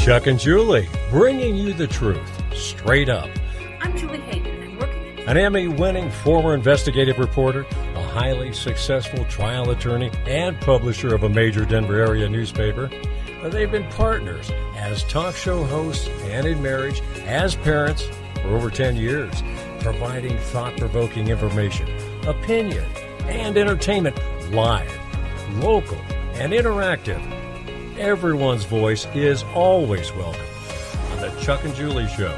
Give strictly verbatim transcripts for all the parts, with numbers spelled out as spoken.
Chuck and Julie, bringing you the truth, straight up. I'm Julie Hayden, and working An Emmy-winning former investigative reporter, a highly successful trial attorney, and publisher of a major Denver area newspaper. They've been partners as talk show hosts and in marriage, as parents for over ten years, providing thought-provoking information, opinion, and entertainment live, local, and interactive. Everyone's voice is always welcome on the Chuck and Julie Show.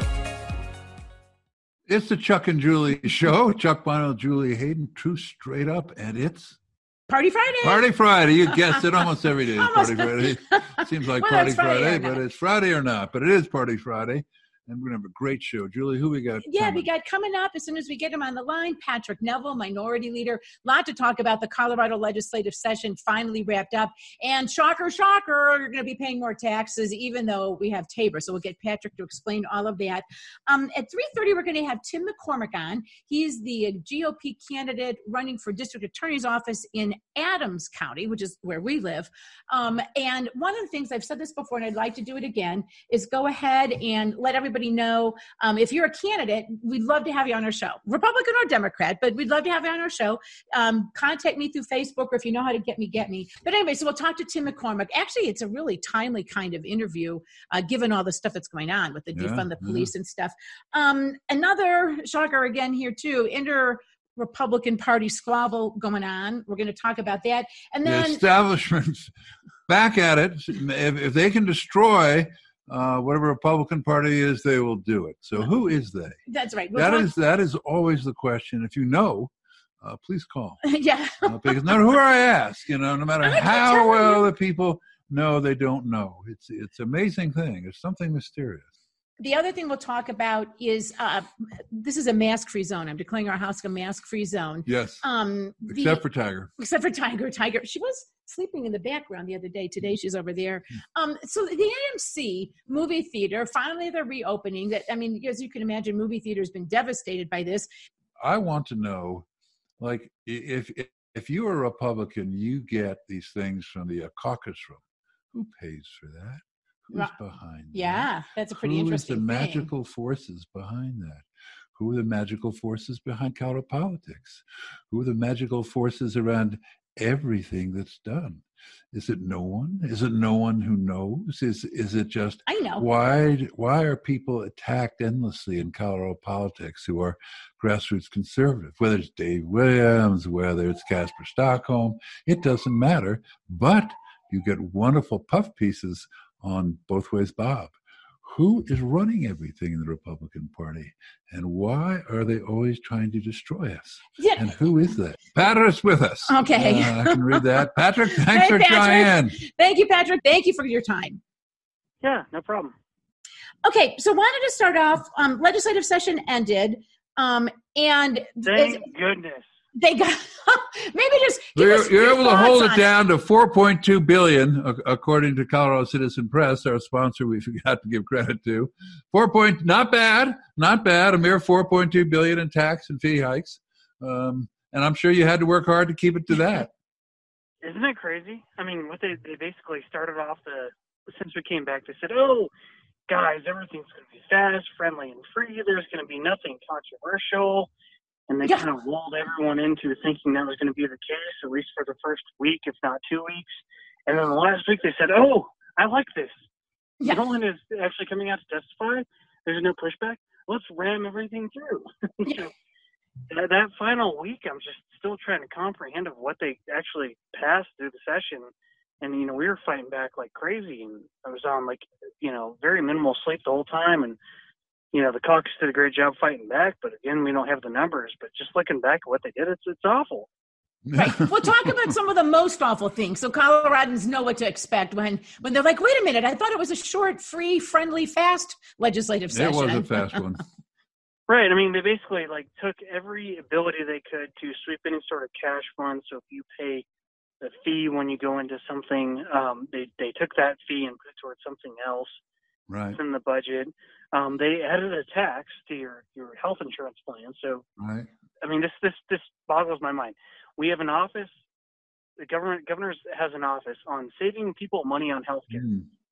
It's the Chuck and Julie Show. Chuck Bono, Julie Hayden, True Straight Up, and it's Party Friday. Party Friday. You guessed it. Almost every day is Almost. Party Friday. Seems like Well, Party it's Friday Friday, or but not. it's Friday or not. But it is Party Friday. And we're going to have a great show. Julie, who we got? Yeah, coming? we got coming up as soon as we get him on the line, Patrick Neville, Minority Leader. A lot to talk about. The Colorado legislative session finally wrapped up. And shocker, shocker, you're going to be paying more taxes even though we have Tabor. So we'll get Patrick to explain all of that. Um, at three thirty, we're going to have Tim McCormick on. He's the G O P candidate running for district attorney's office in Adams County, which is where we live. Um, and one of the things, I've said this before and I'd like to do it again, is go ahead and let everybody know um, if you're a candidate, we'd love to have you on our show, Republican or Democrat, but we'd love to have you on our show. Um, contact me through Facebook, or if you know how to get me, get me. But anyway, so we'll talk to Tim McCormick. Actually, it's a really timely kind of interview, uh, given all the stuff that's going on with the Yeah, defund the yeah. police and stuff. Um, another shocker again here too, inter Republican Party squabble going on. We're going to talk about that. And The then establishment's back at it. If, if they can destroy uh, whatever Republican Party is, they will do it. So who is they? that's right. We'll That talk- is that is always the question. If you know, uh, please call. yeah. Uh, because no matter who I ask, you know, no matter I can how tell well you. the people know, they don't know. It's it's an amazing thing. It's something mysterious. The other thing we'll talk about is uh, this is a mask-free zone. I'm declaring our house a mask-free zone. Yes, Um, the- except for Tiger. except for Tiger. Tiger, she was sleeping in the background the other day. Today she's over there. Um, so the A M C movie theater, finally they're reopening. That I mean, as you can imagine, movie theater's been devastated by this. I want to know, like, if if, if you're a Republican, you get these things from the uh, caucus room. Who pays for that? Who's Right. behind that? Yeah, that's a pretty Who is interesting the thing. magical forces behind that? Who are the magical forces behind Colorado politics? Who are the magical forces around everything that's done? Is it no one? Is it no one who knows? Is is it just I know. why why are people attacked endlessly in Colorado politics who are grassroots conservative? Whether it's Dave Williams, whether it's Casper Stockholm, it doesn't matter. But you get wonderful puff pieces on Both Ways Bob. Who is running everything in the Republican Party? And why are they always trying to destroy us? Yeah. And who is that? Patrick's with us. Okay. Uh, I can read that. Patrick, thanks Hey, for Patrick. Cheyenne. Thank you, Patrick. Thank you for your time. Yeah, no problem. Okay, so wanted to start off. Um, legislative session ended, um, and Thank goodness. they got maybe just give You're, us you're your able to thoughts hold it on down to four point two billion dollars, ac- according to Colorado Citizen Press, our sponsor we forgot to give credit to. Four point, not bad, not bad, a mere four point two billion dollars in tax and fee hikes. Um, and I'm sure you had to work hard to keep it to that. Isn't it crazy? I mean, what they they basically started off the since we came back, they said, "Oh, guys, everything's going to be fast, friendly, and free. There's going to be nothing controversial." And they Yeah. kind of lulled everyone into thinking that was going to be the case, at least for the first week, if not two weeks. And then the last week they said, "Oh, I like this. Yeah. No one is actually coming out to testify. There's no pushback. Let's ram everything through." Yeah. So that, that final week, I'm just still trying to comprehend of what they actually passed through the session. And, you know, we were fighting back like crazy. And I was on, like, you know, very minimal sleep the whole time. And, you know, the caucus did a great job fighting back. But, again, we don't have the numbers. But just looking back at what they did, it's it's awful. Right. We'll talk about some of the most awful things, so Coloradans know what to expect when, when they're like, "Wait a minute! I thought it was a short, free, friendly, fast legislative It session." was a fast one. Right. I mean, they basically, like, took every ability they could to sweep any sort of cash fund. So if you pay the fee when you go into something, um, they, they took that fee and put it towards something else Right, in the budget. Um, they added a tax to your, your health insurance plan. So, right. I mean, this, this, this boggles my mind. We have an office, the government, governor has an office on saving people money on health care. Mm.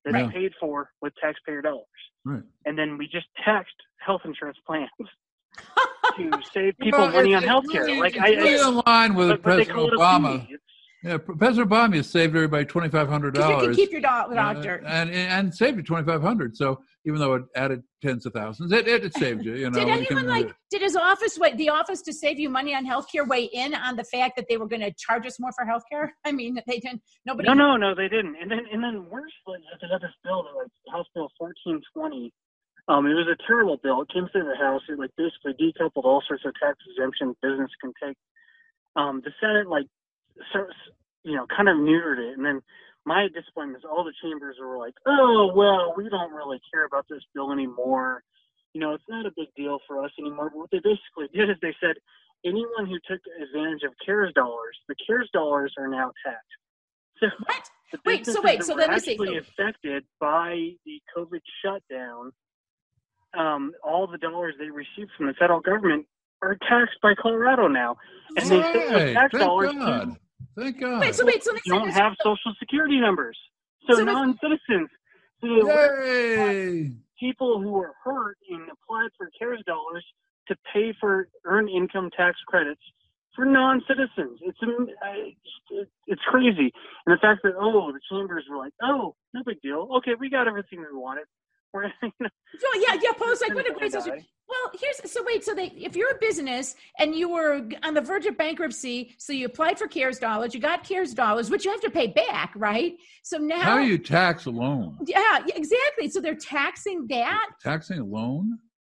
that's Right. paid for with taxpayer dollars. Right. And then we just taxed health insurance plans to save people Well, money it's- on it's healthcare. really- Like it's I, really I in line with but, but they President call it a Obama. fee. It's, Yeah, President Obama has saved everybody twenty five hundred Because you dollars. can keep your do- doctor. Uh, and and saved you twenty five hundred. So even though it added tens of thousands, it it, it saved you. You know. Did when you anyone come to- like? Did his office, wait, the office to save you money on healthcare, weigh in on the fact that they were going to charge us more for healthcare? I mean, they didn't. Nobody. no, no, no, they didn't. And then and then worse, like they got this bill, that, like House Bill fourteen twenty. Um, it was a terrible bill. It came through the House. It like basically decoupled all sorts of tax exemptions business can take. Um, the Senate, like, so, you know, kind of neutered it. And then my disappointment is all the chambers were like, oh, well, we don't really care about this bill anymore. You know, it's not a big deal for us anymore. But what they basically did is they said anyone who took advantage of CARES dollars, the CARES dollars are now taxed. So What? the Wait, so businesses wait, that so were let me see. actually So- affected by the COVID shutdown, um, all the dollars they received from the federal government are taxed by Colorado now. And they save those Hey, tax thank dollars God. to Thank God. Wait, so wait, so they don't said have social security numbers. So, So the- non-citizens, so the Yay! people who were hurt and applied for CARES dollars to pay for earned income tax credits for non-citizens. It's um, uh, it's crazy. And the fact that, oh, the chambers were like, oh, no big deal. Okay, we got everything we wanted. We're, you know, Oh, yeah, yeah, Post, like, what a great Guy. situation. Well, here's, so wait, so they, if you're a business and you were on the verge of bankruptcy, so you applied for CARES dollars, you got CARES dollars, which you have to pay back, right? So now. How do you tax a loan? Yeah, yeah, exactly. So they're taxing that. Taxing a loan?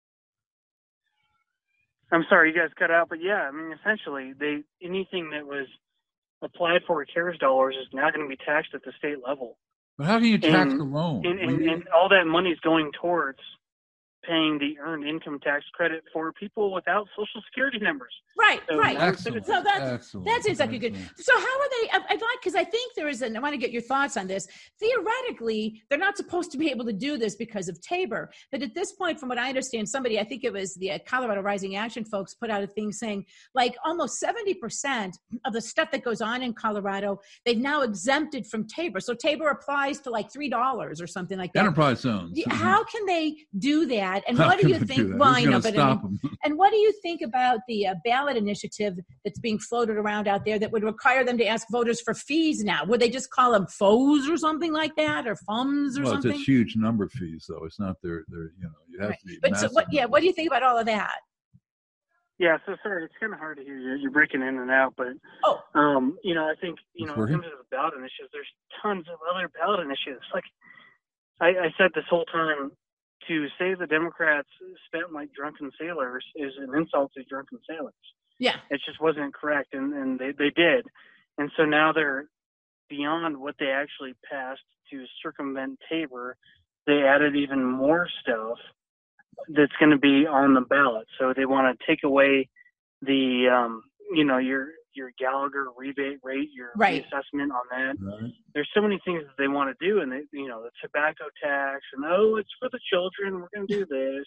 I'm sorry, you guys cut out, but yeah, I mean, essentially, they anything that was applied for CARES dollars is now going to be taxed at the state level. But how can you tax And- a loan? And, When and, you- and all that money is going towards paying the earned income tax credit for people without social security numbers. Right, So right. now- Excellent. So that's Excellent. that seems like a good. Excellent. So how are they? I- I'd like because I think there is, and I want to get your thoughts on this. Theoretically, they're not supposed to be able to do this because of Tabor, but at this point, from what I understand, somebody, I think it was the uh, Colorado Rising Action folks, put out a thing saying like almost seventy percent of the stuff that goes on in Colorado, they've now exempted from Tabor. So Tabor applies to like three dollars or something like that. Enterprise zones. Yeah, How can they do that? And How what do can you they think? do that? Well, Who's I know, gonna but I stop mean, them? and what do you think about the uh, ballot initiative that's being floated around out there that would require them to ask voters for fees now? Would they just call them F O S or something like that, or F U M S or Well, it's something? a huge number of fees, though. It's not their, their you know, you have Right. to be. But so massive what? Yeah, numbers. what do you think about all of that? Yeah, so sorry, it's kind of hard to hear you. You're breaking in and out, but Oh, um, you know, I think you It's know, in working? terms of the ballot initiatives, there's tons of other ballot initiatives. Like I, I said this whole time, to say the Democrats spent like drunken sailors is an insult to drunken sailors. yeah, It just wasn't correct, and, and they, they did. And so now they're beyond what they actually passed to circumvent Tabor. They added even more stuff that's going to be on the ballot. So they want to take away the, um, you know, your your Gallagher rebate rate, your Right. reassessment on that. Right. There's so many things that they want to do, and they, you know, the tobacco tax, and oh, it's for the children. We're going to do this.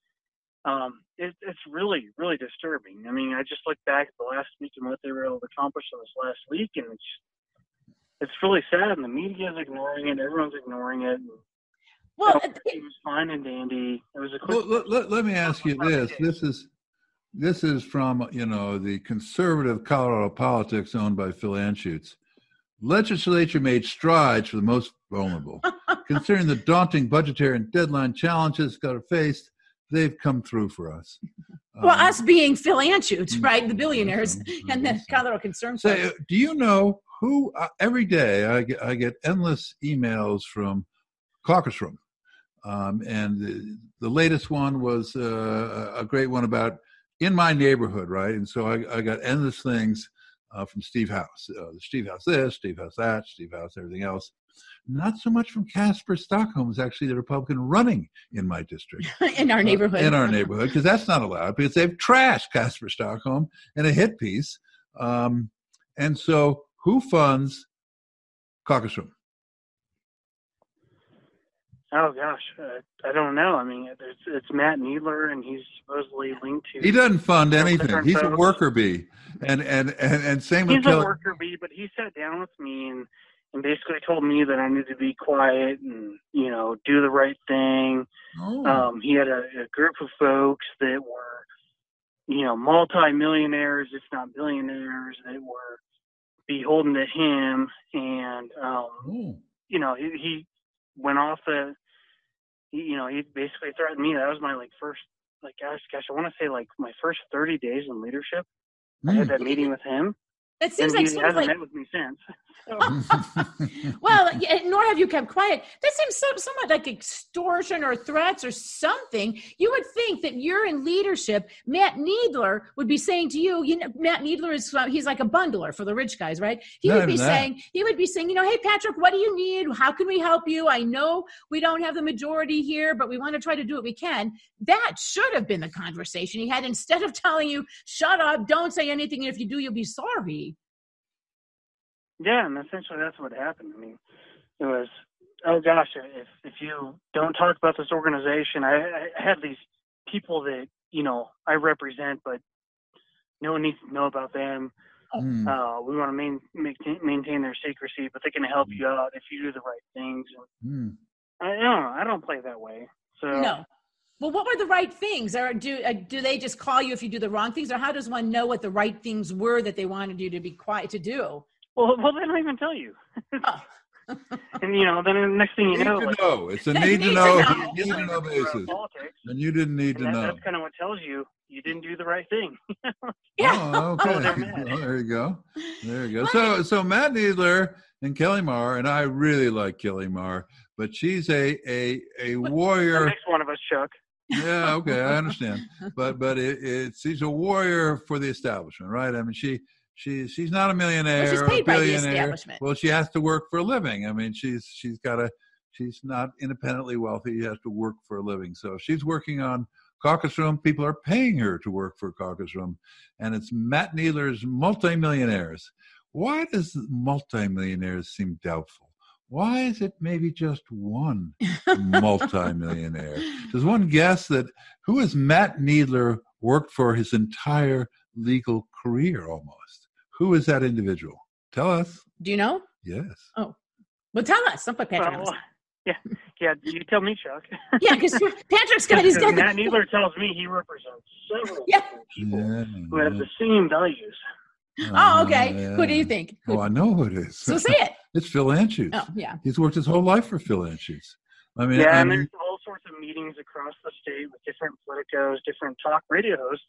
Um, it, it's really, really disturbing. I mean, I just look back at the last week and what they were able to accomplish in this last week, and it's it's really sad. And the media is ignoring it. Everyone's ignoring it. And, well, you know, it was fine and dandy. It was a quick. Well, let, let, let me ask you this. This is this is from, you know, the conservative Colorado politics owned by Phil Anschutz. Legislature made strides for the most vulnerable. Considering the daunting budgetary and deadline challenges got faced, they've come through for us. well, Um, us being Phil Anschutz, right, the billionaires, I and the guess so. Colorado Concern. Say, folks. do you know who? Uh, every day I get I get endless emails from Caucus Room, um, and the, the latest one was uh, a great one about in my neighborhood, right? And so I, I got endless things uh, from Steve House, uh, Steve House this, Steve House that, Steve House everything else. Not so much from Casper Stockholm, is actually the Republican running in my district. in our neighborhood. Uh, in our neighborhood, because that's not allowed, because they've trashed Casper Stockholm in a hit piece. Um, and so who funds Caucus Room? Oh gosh, uh, I don't know. I mean, it's, it's Matt Needler, and he's supposedly linked to. He doesn't fund Yeah, anything. different He's a folks. worker bee. And and, and, and same with He's a Kelly. worker bee, but he sat down with me and, and basically told me that I need to be quiet and, you know, do the right thing. Oh. Um, he had a, a group of folks that were, you know, multi-millionaires, if not billionaires, that were beholden to him. And, um, Oh. you know, he, he went off the, he, you know, he basically threatened me. That was my, like, first, like, gosh, gosh, I want to say, like, my first thirty days in leadership. Mm. I had that meeting with him. That seems and like he sort of hasn't like, met with me since. So, well, yeah, nor have you kept quiet. That seems so, somewhat like extortion or threats or something. You would think that you're in leadership. Matt Needler would be saying to you, you know, Matt Needler is, uh, he's like a bundler for the rich guys, right? He Not would be even that. saying, he would be saying, you know, hey, Patrick, what do you need? How can we help you? I know we don't have the majority here, but we want to try to do what we can. That should have been the conversation he had, instead of telling you, shut up, don't say anything, and if you do, you'll be sorry. yeah, and essentially that's what happened. I mean, it was, oh gosh, if if you don't talk about this organization, I, I have these people that, you know, I represent, but no one needs to know about them. Mm. Uh, we want to main, maintain, maintain their secrecy, but they can help you out if you do the right things. And Mm. I don't know. I don't play that way. So No. Well, what were the right things? Or do uh, do they just call you if you do the wrong things? Or how does one know what the right things were that they wanted you to be quiet to do? Well, well, they don't even tell you. Oh. And, you know, then the next thing you Need know, to like, know. It's a Need need to to know. know. Need to know basis. politics, And you didn't need to and that, know. that's kind of what tells you you didn't do the right thing. Yeah. Oh, okay. Oh, they're mad. Well, there you go. There you go. So, so Matt Needler and Kelly Marr, and I really like Kelly Marr, but she's a a a The warrior. next one of us, Chuck. Yeah, okay, I understand. But but it, it's she's a warrior for the establishment, right? I mean, she she she's not a millionaire Well, she's or a paid by the billionaire. establishment. Well, she has to work for a living. I mean, she's she's got a she's not independently wealthy. She has to work for a living. So she's working on Caucus Room. People are paying her to work for Caucus Room, and it's Matt Needler's multimillionaires. Why does multimillionaires seem doubtful? Why is it maybe just one multimillionaire? Does one guess that who has Matt Needler worked for his entire legal career almost? Who is that individual? Tell us. Do you know? Yes. Oh, well, tell us. Don't put Patrick on the Well, spot. yeah, yeah. You tell me, Chuck. Yeah, because Patrick's got he's got Matt the, Needler tells me he represents several Yeah. different people Yeah, who have yeah. the same values. Oh, okay. Uh, Who do you think? Oh, I know who it is. So say it. It's Phil Anschutz. Oh, yeah. He's worked his whole life for Phil Anschutz. I mean, Yeah, I and mean, there's all sorts of meetings across the state with different politicos, different talk radio hosts.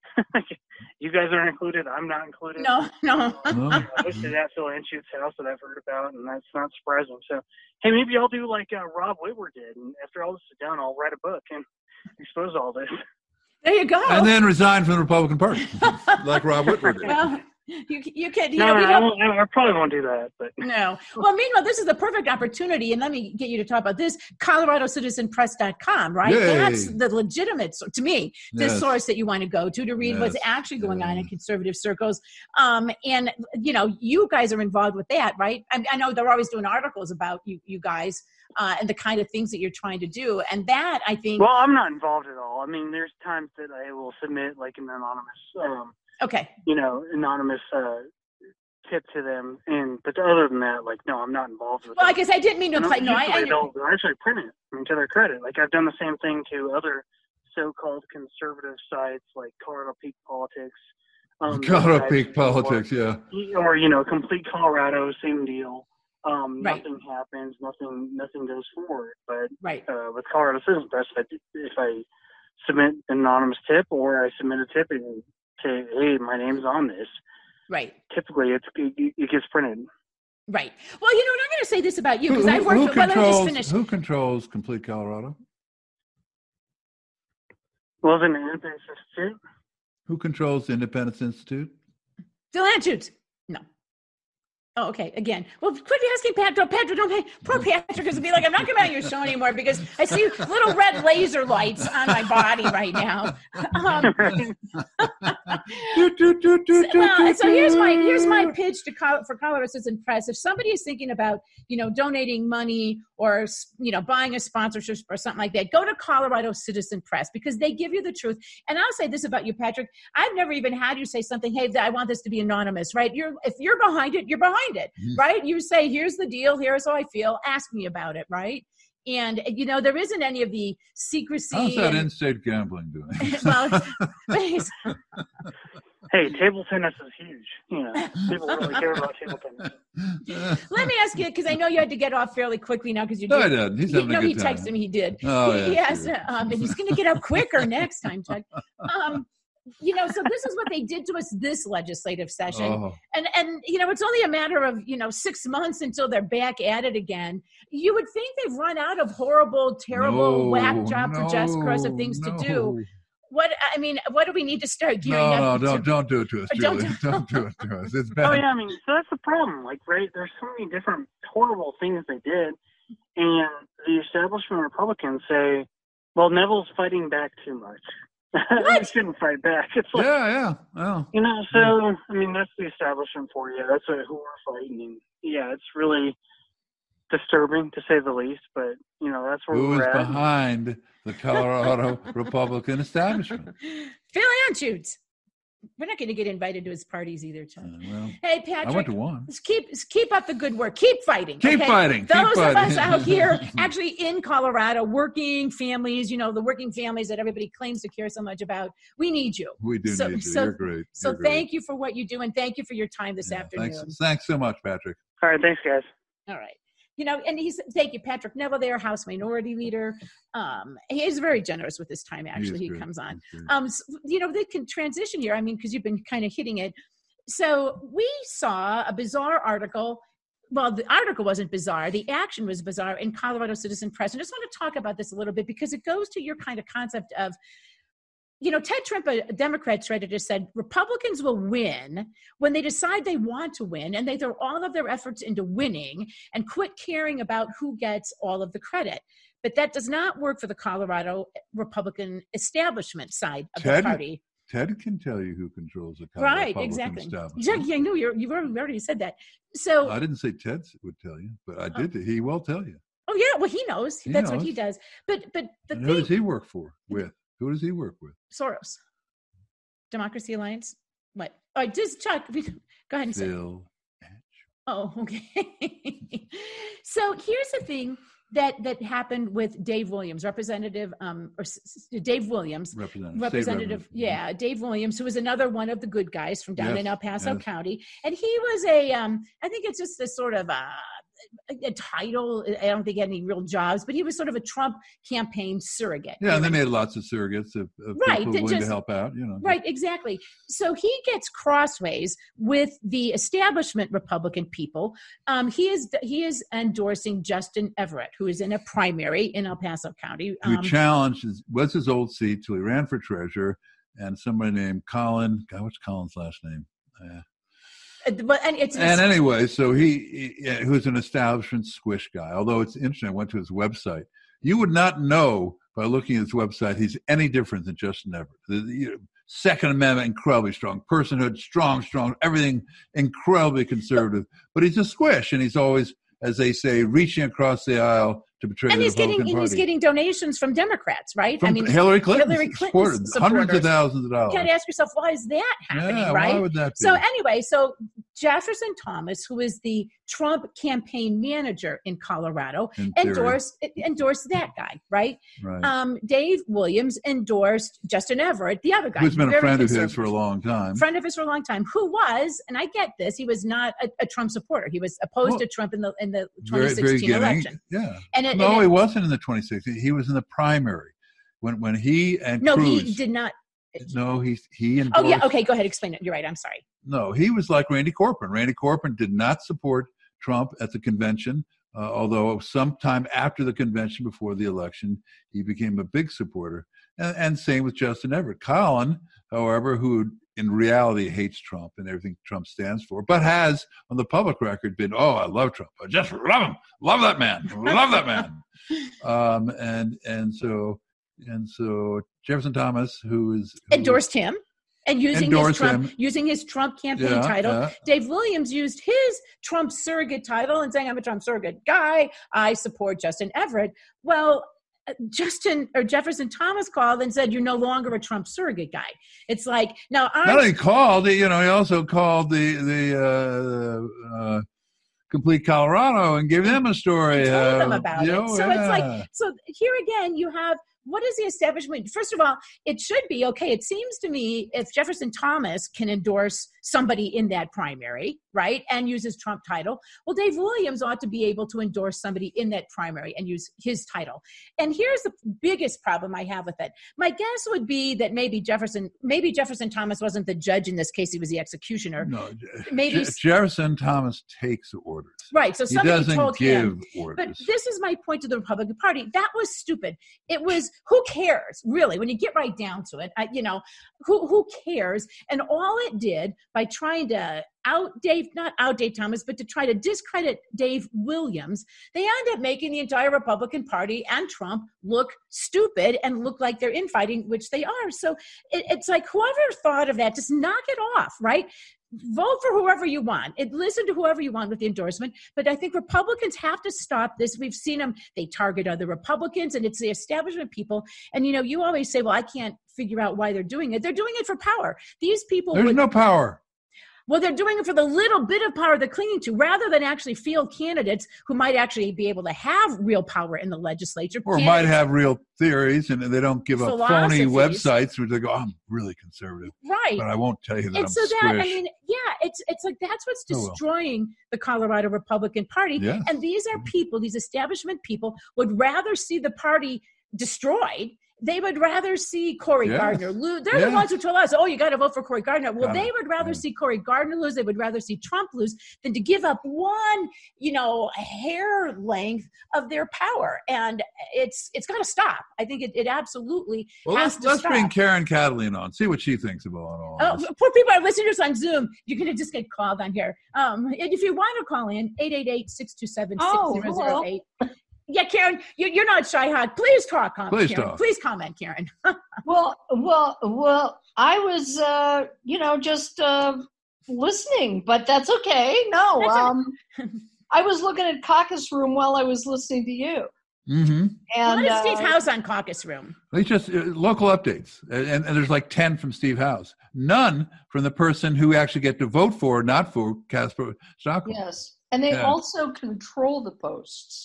You guys aren't included. I'm not included. No, no. no. I hosted at Phil Anschutz's house that I've heard about, and that's not surprising. So, hey, maybe I'll do like uh, Rob Whitwer did, and after all this is done, I'll write a book and expose all this. There you go. And then resign from the Republican Party, like Rob Whitwer did. Well, you you can you No, know, no, we I, don't. won't, I probably won't do that. But No. Well, meanwhile, this is the perfect opportunity, and let me get you to talk about this, Colorado Citizen Press dot com, right? Yay. That's the legitimate, to me, the Yes. source that you want to go to to read what's Yes. actually going on in Yes. conservative circles. Um, and, you know, you guys are involved with that, right? I, I know they're always doing articles about you, you guys uh, and the kind of things that you're trying to do. And that, I think, well, I'm not involved at all. I mean, there's times that I will submit like an anonymous, um, okay. you know, anonymous uh, tip to them, and but other than that, like, no, I'm not involved with Well, I it. guess I didn't mean to And imply, no, I, usually I they'll, they'll actually print it. I mean, to their credit, like I've done the same thing to other so-called conservative sites like Colorado Peak Politics. Um, Colorado sites, Peak Politics, yeah. or, or you know, Complete Colorado, same deal. Um, Right. Nothing happens, nothing, nothing goes forward. But right. uh, with Colorado Citizen Press, if I, if I submit an anonymous tip or I submit a tip and say, "Hey, my name's on this," Right. typically it's it, it gets printed. Right. Well, you know, and I'm going to say this about you, Who, because I've who, worked who with, well, let me just controls, finish. who controls Complete Colorado? Well, then the Independence Institute. Who controls the Independence Institute? Phil Anschutz. No. Oh, okay. Again. Well, quit asking Patrick. Patrick, don't pay. Poor Patrick is going to be like, I'm not coming on your show anymore because I see little red laser lights on my body right now. Um, Do, do, do, do, do, well, do, so here's my do. here's my pitch to Col- for Colorado Citizen Press. If somebody is thinking about, you know, donating money or, you know, buying a sponsorship or something like that, go to Colorado Citizen Press because they give you the truth. And I'll say this about you, Patrick. I've never even had you say something, hey, I want this to be anonymous, right? You're if you're behind it, you're behind it, Mhm. right? You say, here's the deal, here's how I feel, ask me about it, right? And, you know, there isn't any of the secrecy. How's that and, in-state gambling doing? well, but he's, Hey, table tennis is huge. You know, people really care about table tennis. let me ask you, because I know you had to get off fairly quickly now because you No, did. I didn't. He's He, having no, a good he time. texted me. He did. Oh, he, yeah, he has, sure. um, and he's going to get out quicker next time, Chuck. Um, you know, so this is what they did to us this legislative session. Oh. And, and you know, it's only a matter of, you know, six months until they're back at it again. You would think they've run out of horrible, terrible, No, whack job for Jess Cross of no, things no. to do. What, I mean, what do we need to start gearing No, no, up? don't, to, don't do it to us, Don't Julie. do- Don't do it to us. It's bad. Oh yeah, I mean, so that's the problem. Like, right, there's so many different horrible things they did, and the establishment Republicans say, "Well, Neville's fighting back too much. He shouldn't fight back." It's like, Yeah, yeah. Well, you know, so I mean, that's the establishment for you. That's uh, who we're fighting, and yeah, it's really disturbing to say the least. But you know, that's where who is we're at. behind the Colorado Republican establishment? Phil Anschutz. We're not going to get invited to his parties either, Chuck. Uh, well, Hey, Patrick. I went to one. Let's keep let's keep up the good work. Keep fighting. Keep okay? fighting. Those Keep of fighting. us out here, actually in Colorado, working families, you know, the working families that everybody claims to care so much about, we need you. We do So- need you. so- You're great. So You're great. thank you for what you do, and thank you for your time this Yeah, afternoon. Thanks, thanks so much, Patrick. All right, thanks, guys. All right. You know, and he's, thank you, Patrick Neville there, House Minority Leader. Um, he is very generous with his time, actually, he, great. comes on. He's great. Um, so, you know, they can transition here, I mean, because you've been kind of hitting it. So we saw a bizarre article. Well, the article wasn't bizarre. The action was bizarre in Colorado Citizen Press. I just want to talk about this a little bit because it goes to your kind of concept of, you know, Ted Trump, a Democrat strategist, just said Republicans will win when they decide they want to win and they throw all of their efforts into winning and quit caring about who gets all of the credit. But that does not work for the Colorado Republican establishment side of Ted? the party. Ted can tell you who controls the Colorado Right, Republican exactly. establishment. Yeah, yeah, no, you're, you've already said that. So, I didn't say Ted would tell you, but I did. He will tell you. oh yeah, well, he knows. He That's what knows. he does. But, but the And who does thing, he work for? With who does he work with? Soros, Democracy Alliance. What? Oh, just Chuck. Go ahead and say. Bill. Oh, okay. So here's the thing that that happened with Dave Williams, Representative, um, or S- S- Dave Williams, Representative. State Representative, yeah, Dave Williams, who was another one of the good guys from down Yes, in El Paso yes. County, and he was a, um, I think it's just a sort of a, a, a title. I don't think he had any real jobs, but he was sort of a Trump campaign surrogate. Yeah, and they You know, made lots of surrogates of, of Right, people that willing just- to help out. You know, Right, exactly. So he gets crossways with the establishment Republican people. Um, he is he is endorsing Justin Everett, who is in a primary in El Paso County. who Um, challenged his, was his old seat till he ran for treasurer, and somebody named Colin. God, what's Colin's last name? Uh, but and it's and anyway, so he, he who's an establishment squish guy. Although it's interesting, I went to his website. You would not know by looking at his website he's any different than Justin Everett. The, the Second Amendment, incredibly strong. Personhood, strong, strong. Everything incredibly conservative. But he's a squish, and he's always, as they say, reaching across the aisle to betray and the he's getting Republican and he's Party. getting donations from Democrats, right? From I mean, Hillary Clinton, Hillary Clinton's supported hundreds of supporters. thousands of dollars. you got to ask yourself, why is that happening, yeah, right? why would that be? So anyway, so Jefferson Thomas, who is the Trump campaign manager in Colorado, In theory. endorsed endorsed that guy, right? right. Um, Dave Williams endorsed Justin Everett, the other guy, Who's been a very friend of his conservative. for a long time. friend of his for a long time, who was, and I get this, he was not a, a Trump supporter. He was opposed Well, to Trump in the in the Very, twenty very sixteen beginning. election. Yeah. And it, No, and he it- wasn't in the twenty sixteen. He was in the primary. When when he and no, Cruz. he did not. No, he he Oh endorsed. yeah, okay, go ahead, explain it. You're right. I'm sorry. No, he was like Randy Corporon. Randy Corporon did not support Trump at the convention, uh, although sometime after the convention, before the election, he became a big supporter. And, and same with Justin Everett. Colin, however, who in reality hates Trump and everything Trump stands for, but has on the public record been, oh, I love Trump. I just love him. Love that man. Love that man. Um, and and so and so Jefferson Thomas, who is who Endorsed him. And using his Endorsed Trump him. using his Trump campaign Yeah, title, yeah. Dave Williams used his Trump surrogate title and saying, I'm a Trump surrogate guy. I support Justin Everett. Well, uh, Justin or Jefferson Thomas called and said, you're no longer a Trump surrogate guy. It's like, now Not I, only called, you know, he also called the the uh, uh, Complete Colorado and gave them a story. I told them uh, about you it. know, So yeah. it's like, so here again, you have, what is the establishment? First of all, it should be, okay, it seems to me if Jefferson Thomas can endorse somebody in that primary, right, and use his Trump title, well, Dave Williams ought to be able to endorse somebody in that primary and use his title. And here's the biggest problem I have with it. My guess would be that maybe Jefferson, maybe Jefferson Thomas wasn't the judge in this case, he was the executioner. No, maybe Je- Jefferson Thomas takes orders. Right, so He somebody doesn't told give him. orders. But this is my point to the Republican Party. That was stupid. It was, who cares, really, when you get right down to it, I, you know, who who cares? And all it did by trying to out Dave, not out Dave Thomas, but to try to discredit Dave Williams, they end up making the entire Republican Party and Trump look stupid and look like they're infighting, which they are. So it, it's like, whoever thought of that, just knock it off, right? Vote for whoever you want and listen to whoever you want with the endorsement. But I think Republicans have to stop this. We've seen them. They target other Republicans, and it's the establishment people. And, you know, you always say, well, I can't figure out why they're doing it. They're doing it for power. These people. There's would, no power. Well, they're doing it for the little bit of power they're clinging to, rather than actually field candidates who might actually be able to have real power in the legislature. Or Candidates, might have real theories, and they don't give up phony Philosophies. websites where they go, I'm really conservative. right. But I won't tell you that And I'm so that, I squish. mean, yeah, it's it's like that's what's Oh, well. destroying the Colorado Republican Party. Yes. And these are people, these establishment people would rather see the party destroyed. They would rather see Cory Yes. Gardner lose. They're the Yes. ones who told us, oh, you got to vote for Cory Gardner. Well, Got they it. would rather Right. see Cory Gardner lose. They would rather see Trump lose than to give up one, you know, hair length of their power. And it's it's got to stop. I think it, it absolutely Well, has let's, to let's stop. bring Karen Catalina on, see what she thinks about all Oh, this. poor people are listeners on Zoom. You're going to just get called on here. Um, and if you want to call in, eight eight eight, six two seven, six zero zero eight. Yeah, Karen, you, you're not shy hot. Please talk, um, Please Karen. talk. Please comment, Karen. Well, well, well, I was, uh, you know, just uh, listening, but that's okay. No, That's um, I was looking at Caucus Room while I was listening to you. Mm-hmm. And what is uh, Steve House on Caucus Room? They just uh, local updates, and, and there's like ten from Steve House, none from the person who actually get to vote for, not for Casper Stockholm. yes, and they Yeah. also control the posts.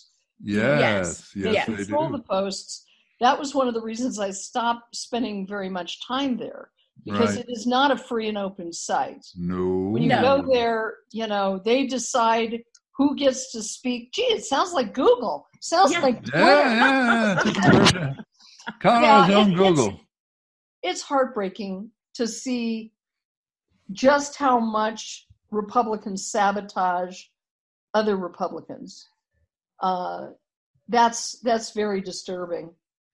Yes, yes, Yes. they They control do. the posts. That was one of the reasons I stopped spending very much time there, because Right. it is not a free and open site. No. When you No. go there, you know, they decide who gets to speak. Gee, it sounds like Google. Sounds Yeah. like Twitter. Yeah, yeah. It's a version- Colorado's Yeah, own it- it's- Google. It's heartbreaking to see just how much Republicans sabotage other Republicans. Uh, that's that's very disturbing.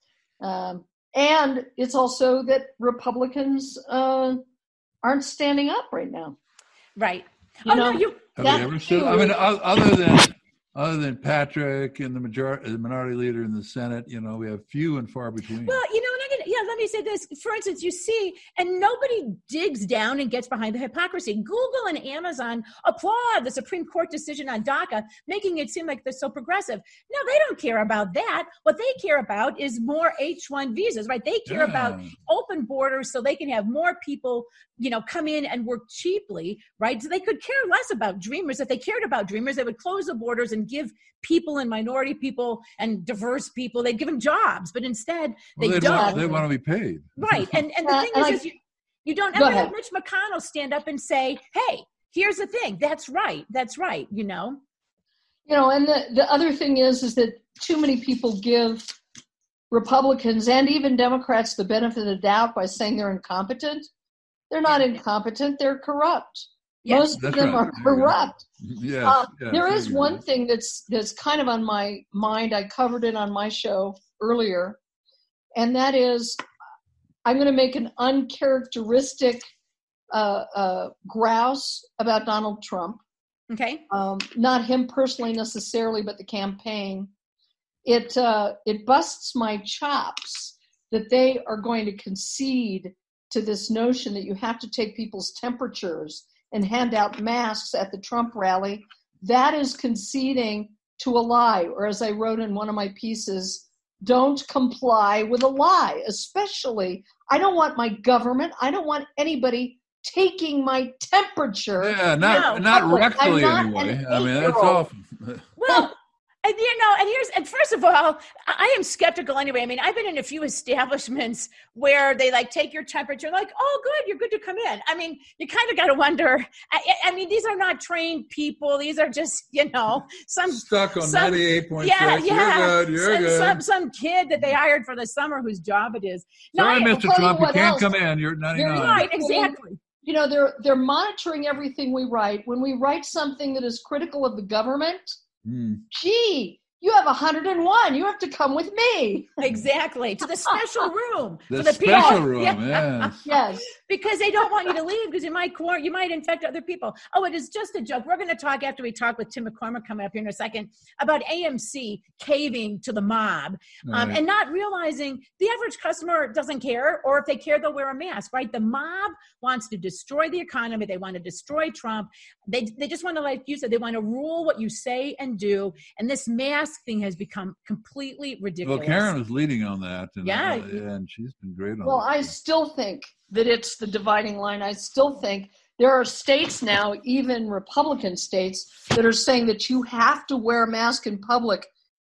Um, and it's also that Republicans uh, aren't standing up right now. Right. You oh, know, no, you. Have that they ever stood? too I mean, is- o- other than other than Patrick and the majority, the minority leader in the Senate, you know, we have few and far between. Well, you know, and I'm gonna, yeah, let me say this. For instance, you see, and nobody digs down and gets behind the hypocrisy. Google and Amazon applaud the Supreme Court decision on DACA, making it seem like they're so progressive. No, they don't care about that. What they care about is more H one visas, right? They care Yeah. about open borders so they can have more people, you know, come in and work cheaply, right? So they could care less about dreamers. If they cared about dreamers, they would close the borders and give people and minority people and diverse people, they'd give them jobs. But instead, Well, they they'd don't. want, they want to be paid. Right. And and the Uh, thing and is, I- is you, you don't Go ever have ahead. Mitch McConnell stand up and say, hey, here's the thing. That's right. That's right. You know? You know, and the, the other thing is, is that too many people give Republicans and even Democrats the benefit of the doubt by saying they're incompetent. They're not incompetent. They're corrupt. Yes. Most of That's them right. are corrupt. Yes, Um, yes, there I is agree one with thing that's that's kind of on my mind. I covered it on my show earlier, and that is I'm going to make an uncharacteristic uh, uh, grouse about Donald Trump. Okay. Um, not him personally necessarily, but the campaign. It uh, it busts my chops that they are going to concede to this notion that you have to take people's temperatures and hand out masks at the Trump rally. That is conceding to a lie, or as I wrote in one of my pieces, don't comply with a lie. Especially, I don't want my government, I don't want anybody taking my temperature. Yeah, not No, not public. I'm rectally not anyway. an I mean, that's eight-year-old. awful. Well, and you know, and here's, and first of all, I am skeptical anyway. I mean, I've been in a few establishments where they like take your temperature, like, oh, good, you're good to come in. I mean, you kind of got to wonder. I, I mean, these are not trained people. These are just, you know, some Stuck on some, ninety-eight point yeah, six. yeah, You're good. You're some, good. Some some kid that they hired for the summer whose job it is. No, Sorry, I- Mister tell you Trump, you what can't else. come in. You're ninety-nine. Right, exactly. You know, they're they're monitoring everything we write. When we write something that is critical of the government, Hmm. gee, you have one hundred one. You have to come with me. Exactly, to the special room The for the special people. room, Yeah. yes. Yes. Because they don't want you to leave because you might quar- you might infect other people. Oh, it is just a joke. We're going to talk after we talk with Tim McCormick coming up here in a second about A M C caving to the mob um, Right. and not realizing the average customer doesn't care, or if they care, they'll wear a mask, right? The mob wants to destroy the economy. They want to destroy Trump. They, they just want to, like you said, they want to rule what you say and do. And this mask thing has become completely ridiculous. Well, Karen was leading on that. And, Yeah. uh, yeah, and she's been great on Well, that. I still think that it's the dividing line. I still think there are states now, even Republican states, that are saying that you have to wear a mask in public.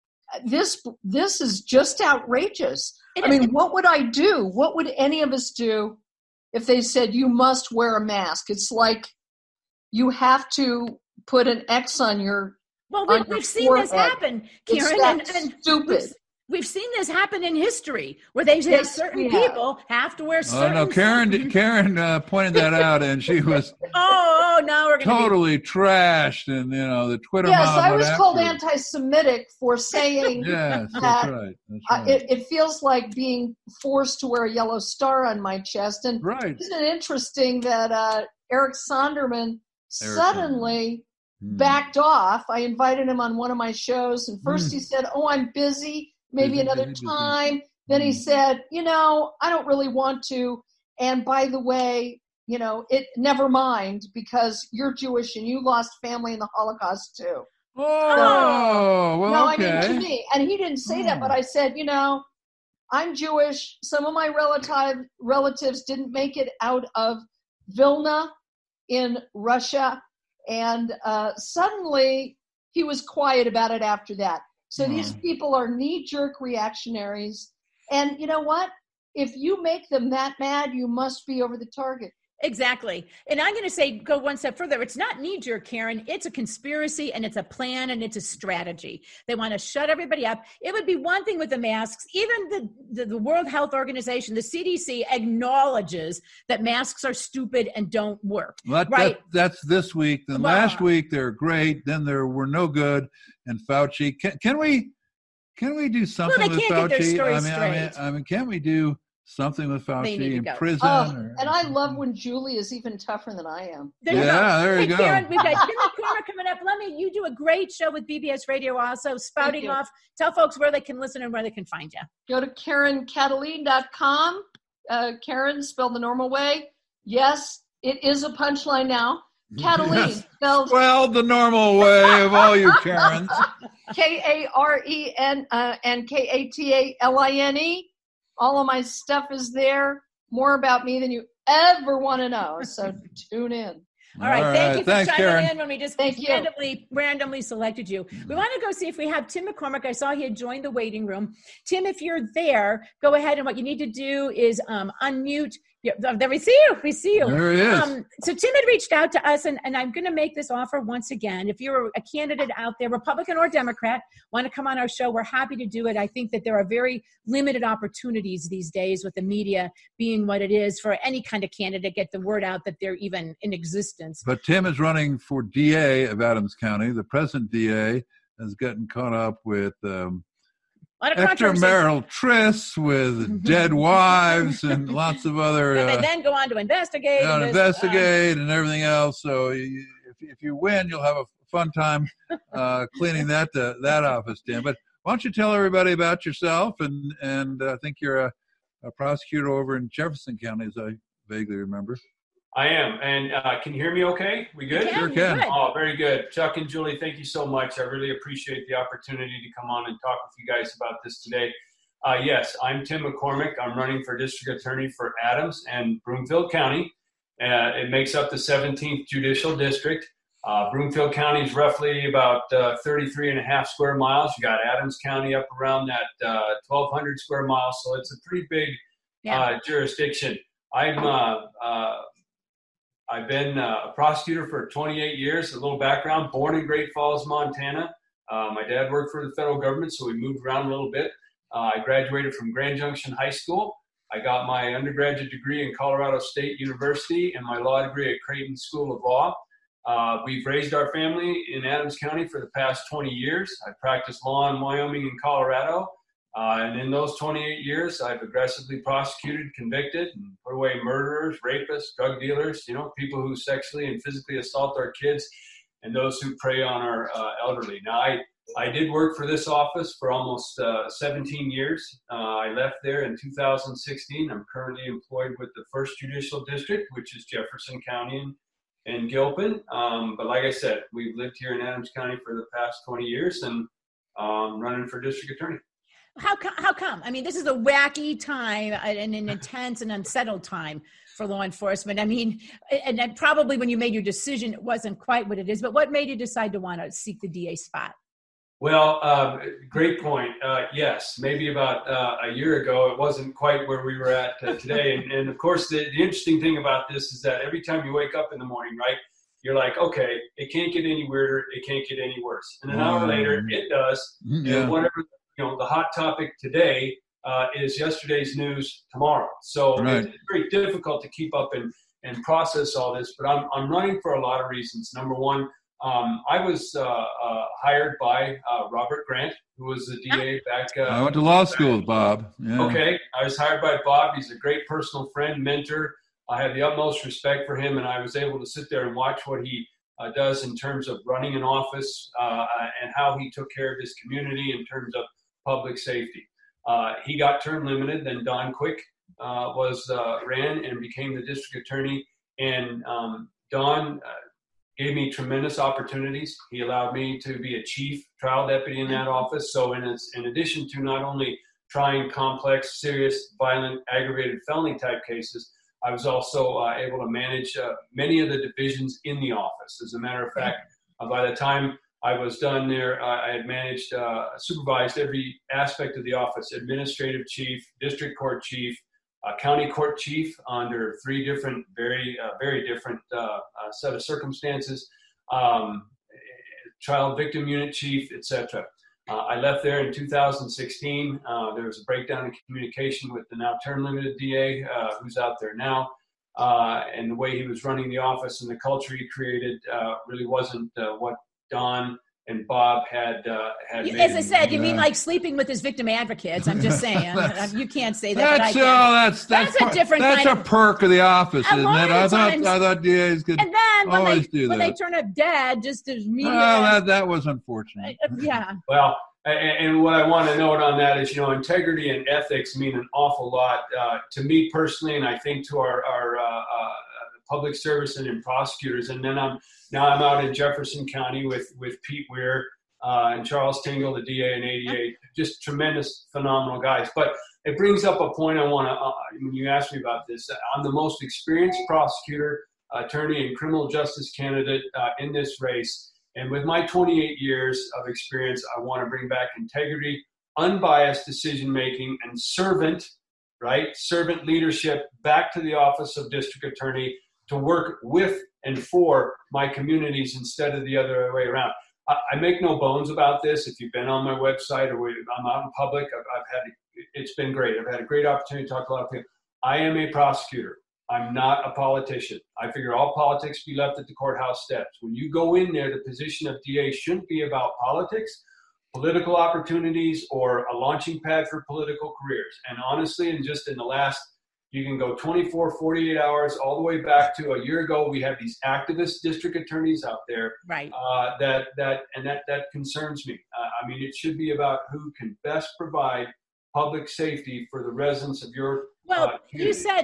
This this is just outrageous. It I is- mean, what would I do? What would any of us do if they said you must wear a mask? It's like you have to put an X on your Well, we, on your we've seen this forehead. happen, It's Karen, that and, and stupid. we've, we've seen this happen in history where they say Yes, certain we have. people have to wear Oh, certain. no, Karen Karen uh, pointed that out, and she was Oh, oh, now we're going to totally trashed, and, you know, the Twitter Yes, mob I went was after called her. anti-Semitic for saying Yes, that's that, right. That's uh, right. it, it feels like being forced to wear a yellow star on my chest. And right. isn't it interesting that uh, Eric Sonderman Eric suddenly Hmm. backed off? I invited him on one of my shows, and first Hmm. he said, oh, I'm busy, maybe Busy, another busy, busy. time. Then he Hmm. said, you know, I don't really want to. And by the way, you know, it never mind, because you're Jewish and you lost family in the Holocaust too. Oh, well, no, okay. I mean to me. And he didn't say that, Oh. but I said, you know, I'm Jewish. Some of my relative relatives didn't make it out of Vilna in Russia. And uh, suddenly he was quiet about it after that. So Hmm. these people are knee-jerk reactionaries. And you know what? If you make them that mad, you must be over the target. Exactly. And I'm going to say, go one step further. It's not knee-jerk, Karen. It's a conspiracy, and it's a plan, and it's a strategy. They want to shut everybody up. It would be one thing with the masks. Even the, the, the World Health Organization, the C D C, acknowledges that masks are stupid and don't work. Well, that, Right. that, that's this week. Then Well- last week they're great. Then they were no good. And Fauci, can, can we can we do something they with can't Fauci? get their story I mean, I mean, straight. I mean, can't we do something with They need Fauci to in go. prison? Oh, or, and I love when Julie is even tougher than I am. There you go. Yeah, there you Hey, go. Karen, we've got Tim McCormick coming up. Let me, you do a great show with B B S Radio also, spouting you. off. Tell folks where they can listen and where they can find you. Go to Karen Cataline dot com. Uh, Karen, spelled the normal way. Yes, it is a punchline now. Cataline, Yes. spelled Well, the normal way of all you Karens. K A R E N uh, and K A T A L I N E. All of my stuff is there. More about me than you ever want to know. So tune in. All right, All thank right, you for thanks, chiming Karen. in when we just Thank you. randomly randomly selected you. We want to go see if we have Tim McCormick. I saw he had joined the waiting room. Tim, if you're there, go ahead, and what you need to do is um, unmute. Yeah, there we see you. We see you. There he is. Um, so Tim had reached out to us, and, and I'm going to make this offer once again. If you're a candidate out there, Republican or Democrat, want to come on our show, we're happy to do it. I think that there are very limited opportunities these days with the media being what it is for any kind of candidate, get the word out that they're even in existence. But Tim is running for D A of Adams County. The present D A has gotten caught up with um, A lot of controversy. extramarital trysts with dead wives and lots of other And they uh, then go on to investigate. you know, and this, investigate and everything else. So you, if, if you win, you'll have a fun time uh, cleaning that uh, that office, Tim. But why don't you tell everybody about yourself? And and I think you're a, a prosecutor over in Jefferson County, as I vaguely remember. I am. And uh, can you hear me okay? We good? Yeah, Sure you're can. good. Oh, very good. Chuck and Julie, thank you so much. I really appreciate the opportunity to come on and talk with you guys about this today. Uh, yes, I'm Tim McCormick. I'm running for district attorney for Adams and Broomfield County. Uh, it makes up the seventeenth Judicial District. Uh, Broomfield County is roughly about uh, thirty-three and a half square miles. You got Adams County up around that uh, twelve hundred square miles, so it's a pretty big yeah. uh, jurisdiction. I'm uh, uh, I've been uh, a prosecutor for twenty-eight years. A little background: born in Great Falls, Montana. Uh, my dad worked for the federal government, so we moved around a little bit. Uh, I graduated from Grand Junction High School. I got my undergraduate degree in Colorado State University and my law degree at Creighton School of Law. Uh, we've raised our family in Adams County for the past twenty years. I practiced law in Wyoming and Colorado. Uh, and in those twenty-eight years, I've aggressively prosecuted, convicted, and put away murderers, rapists, drug dealers, you know, people who sexually and physically assault our kids, and those who prey on our uh, elderly. Now, I, I did work for this office for almost uh, seventeen years. Uh, I left there in two thousand sixteen. I'm currently employed with the first Judicial District, which is Jefferson County and, and Gilpin. Um, but like I said, we've lived here in Adams County for the past twenty years, and um, running for district attorney. How come? How come? I mean, this is a wacky time and an intense and unsettled time for law enforcement. I mean, and, and probably when you made your decision, it wasn't quite what it is. But what made you decide to want to seek the D A spot? Well, um, great point. Uh, yes, maybe about uh, a year ago, it wasn't quite where we were at uh, today. and, and of course, the, the interesting thing about this is that every time you wake up in the morning, right, you're like, okay, it can't get any weirder. It can't get any worse. And an hour mm. later, it does. Yeah. And whatever, you know, the hot topic today uh, is yesterday's news tomorrow. So right. it's very difficult to keep up and, and process all this. But I'm, I'm running for a lot of reasons. Number one, Um, I was uh, uh, hired by uh, Robert Grant, who was the D A back. Uh, I went to law school with Bob. Yeah. Okay, I was hired by Bob. He's a great personal friend, mentor. I have the utmost respect for him, and I was able to sit there and watch what he uh, does in terms of running an office uh, and how he took care of his community in terms of public safety. Uh, he got term limited. Then Don Quick uh, was uh, ran and became the district attorney, and um, Don. Uh, gave me tremendous opportunities. He allowed me to be a chief trial deputy in that office. So in, its, in addition to not only trying complex, serious, violent, aggravated felony type cases, I was also uh, able to manage uh, many of the divisions in the office. As a matter of fact, uh, by the time I was done there, uh, I had managed, uh, supervised every aspect of the office: administrative chief, district court chief, Uh, county court chief under three different, very, uh, very different uh, uh, set of circumstances, um, child victim unit chief, et cetera. Uh, I left there in two thousand sixteen. Uh, there was a breakdown in communication with the now term limited D A, uh, who's out there now, uh, and the way he was running the office and the culture he created uh, really wasn't uh, what Don and Bob had uh, had. As made I said, you mean like sleeping with his victim advocates? I'm just saying. You can't say that. That's but I oh, that's that's, that's a different. That's kind a of, perk of the office, isn't it? I thought times, I thought D As could and then when always they, do when that. they turn up dead, just as immediately. Well, that that was unfortunate. Uh, yeah. Well, and, and what I want to note on that is, you know, integrity and ethics mean an awful lot uh, to me personally, and I think to our our uh, uh, public service and in prosecutors. And then I'm now I'm out in Jefferson County with with Pete Weir. Uh, and Charles Tingle, the D A in eighty-eight, just tremendous, phenomenal guys. But it brings up a point I want to, uh, when you ask me about this, I'm the most experienced prosecutor, attorney, and criminal justice candidate uh, in this race. And with my twenty-eight years of experience, I want to bring back integrity, unbiased decision-making, and servant, right, servant leadership back to the office of district attorney to work with and for my communities instead of the other way around. I make no bones about this. If you've been on my website or I'm out in public, I've, I've had, it's been great. I've had a great opportunity to talk to a lot of people. I am a prosecutor. I'm not a politician. I figure all politics be left at the courthouse steps. When you go in there, the position of D A shouldn't be about politics, political opportunities, or a launching pad for political careers. And honestly, and just in the last, you can go twenty-four, forty-eight hours, all the way back to a year ago. We have these activist district attorneys out there, right? Uh, that that and that that concerns me. Uh, I mean, it should be about who can best provide public safety for the residents of your. Well, uh, you said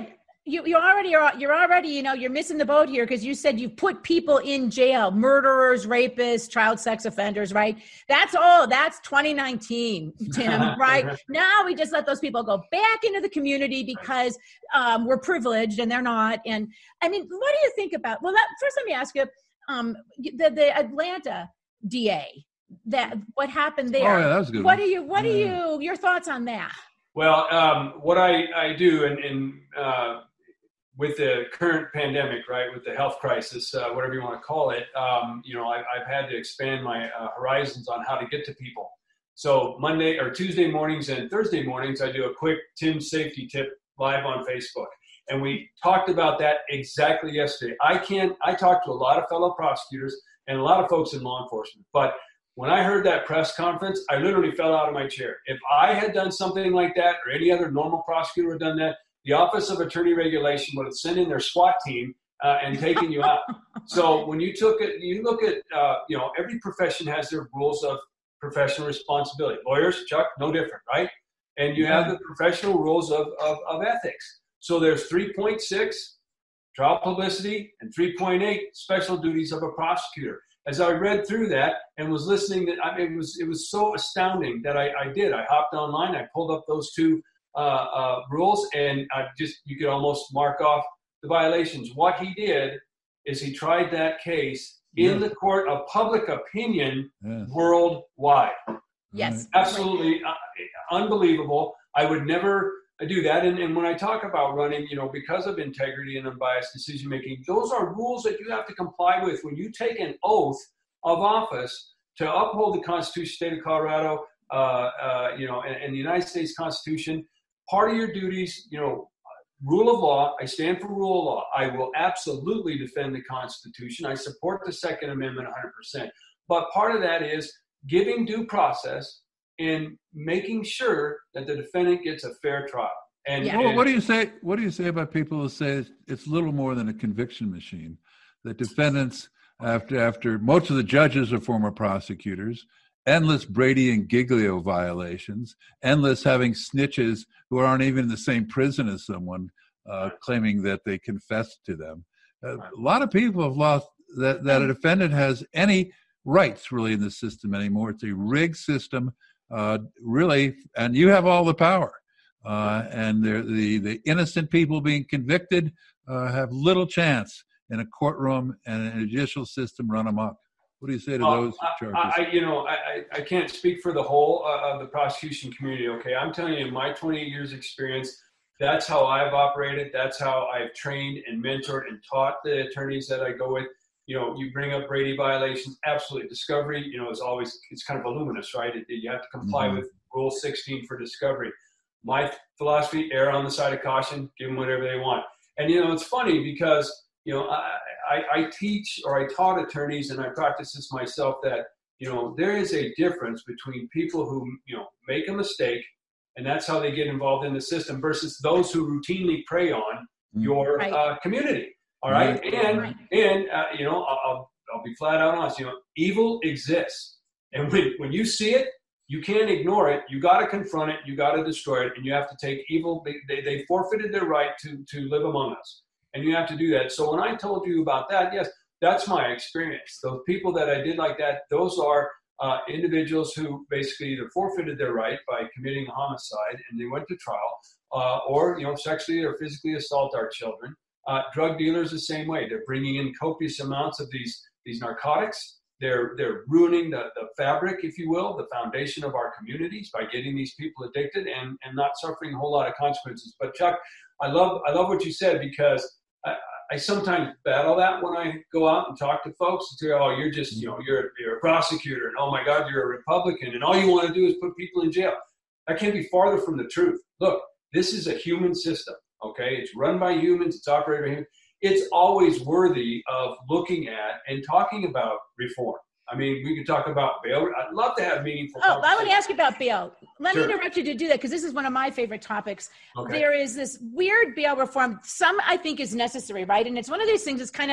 You, you already are, you're already, you know, you're missing the boat here because you said you put people in jail, murderers, rapists, child sex offenders, right? That's all, that's twenty nineteen, Tim, right? Now we just let those people go back into the community because um, we're privileged and they're not. And I mean, what do you think about, well, that, first let me ask you, um, the, the Atlanta D A, that what happened there? Oh, yeah, that was a good What one. do you, what yeah. do you, your thoughts on that? Well, um, what I, I do and, and uh, with the current pandemic, right, with the health crisis, uh, whatever you want to call it, um, you know, I, I've had to expand my uh, horizons on how to get to people. So Monday or Tuesday mornings and Thursday mornings, I do a quick Tim safety tip live on Facebook. And we talked about that exactly yesterday. I can't, I talked to a lot of fellow prosecutors and a lot of folks in law enforcement, but when I heard that press conference, I literally fell out of my chair. If I had done something like that or any other normal prosecutor had done that, the Office of Attorney Regulation would have sent in their SWAT team uh, and taken you out. So when you took it, you look at, uh, you know, every profession has their rules of professional responsibility. Lawyers, Chuck, no different, right? And you have the professional rules of, of, of ethics. So there's three point six, trial publicity, and three point eight, special duties of a prosecutor. As I read through that and was listening, that I mean, it was it was so astounding that I, I did. I hopped online, I pulled up those two uh, uh, rules, and I just you could almost mark off the violations. What he did is he tried that case in yeah. the court of public opinion yeah. worldwide. Yes, absolutely uh, unbelievable. I would never do that. And, and when I talk about running, you know, because of integrity and unbiased decision making, those are rules that you have to comply with when you take an oath of office to uphold the Constitution, state of Colorado, uh, uh, you know, and, and the United States Constitution. Part of your duties, you know, rule of law. I stand for rule of law. I will absolutely defend the Constitution. I support the Second Amendment one hundred percent. But part of that is giving due process and making sure that the defendant gets a fair trial. And, yeah. well, and what do you say? What do you say about people who say it's, it's little more than a conviction machine? That defendants, after after most of the judges are former prosecutors, endless Brady and Giglio violations, endless having snitches who aren't even in the same prison as someone, uh, claiming that they confessed to them. Uh, a lot of people have lost that that a defendant has any rights really in the system anymore. It's a rigged system. Uh, really, and you have all the power, uh, and the the innocent people being convicted uh, have little chance in a courtroom and in a judicial system run amok. What do you say to well, those charges? I, I, you know, I, I can't speak for the whole uh, of the prosecution community. Okay, I'm telling you, in my twenty-eight years experience, that's how I've operated. That's how I've trained and mentored and taught the attorneys that I go with. You know, you bring up Brady violations, absolutely. Discovery, you know, is always, it's kind of voluminous, right? It, you have to comply mm-hmm. with Rule sixteen for discovery. My philosophy, err on the side of caution, give them whatever they want. And, you know, it's funny because, you know, I, I, I teach or I taught attorneys, and I practice this myself, that, you know, there is a difference between people who, you know, make a mistake, and that's how they get involved in the system, versus those who routinely prey on mm-hmm. your right. uh, community. All right. Right. And, right. and uh, you know, I'll, I'll be flat out honest, you know, evil exists. And when, when you see it, you can't ignore it. You got to confront it. You got to destroy it. And you have to take evil. They, they, they forfeited their right to, to live among us. And you have to do that. So when I told you about that, yes, that's my experience. Those people that I did like that, those are uh, individuals who basically either forfeited their right by committing a homicide and they went to trial, uh, or, you know, sexually or physically assault our children. Uh, drug dealers the same way. They're bringing in copious amounts of these these narcotics. They're they're ruining the, the fabric, if you will, the foundation of our communities by getting these people addicted and, and not suffering a whole lot of consequences. But Chuck, I love I love what you said, because I, I sometimes battle that when I go out and talk to folks and say, oh, you're just, you know, you're you're a prosecutor, and oh my God, you're a Republican, and all you want to do is put people in jail. That can't be farther from the truth. Look, this is a human system. Okay, it's run by humans, it's operated by humans. It's always worthy of looking at and talking about reform. I mean, we could talk about bail. I'd love to have meaningful Oh, I want to ask you about bail. Let Sure. me interrupt you to do that, because this is one of my favorite topics. Okay. There is this weird bail reform. Some I think is necessary, right? And it's one of these things that's kind of,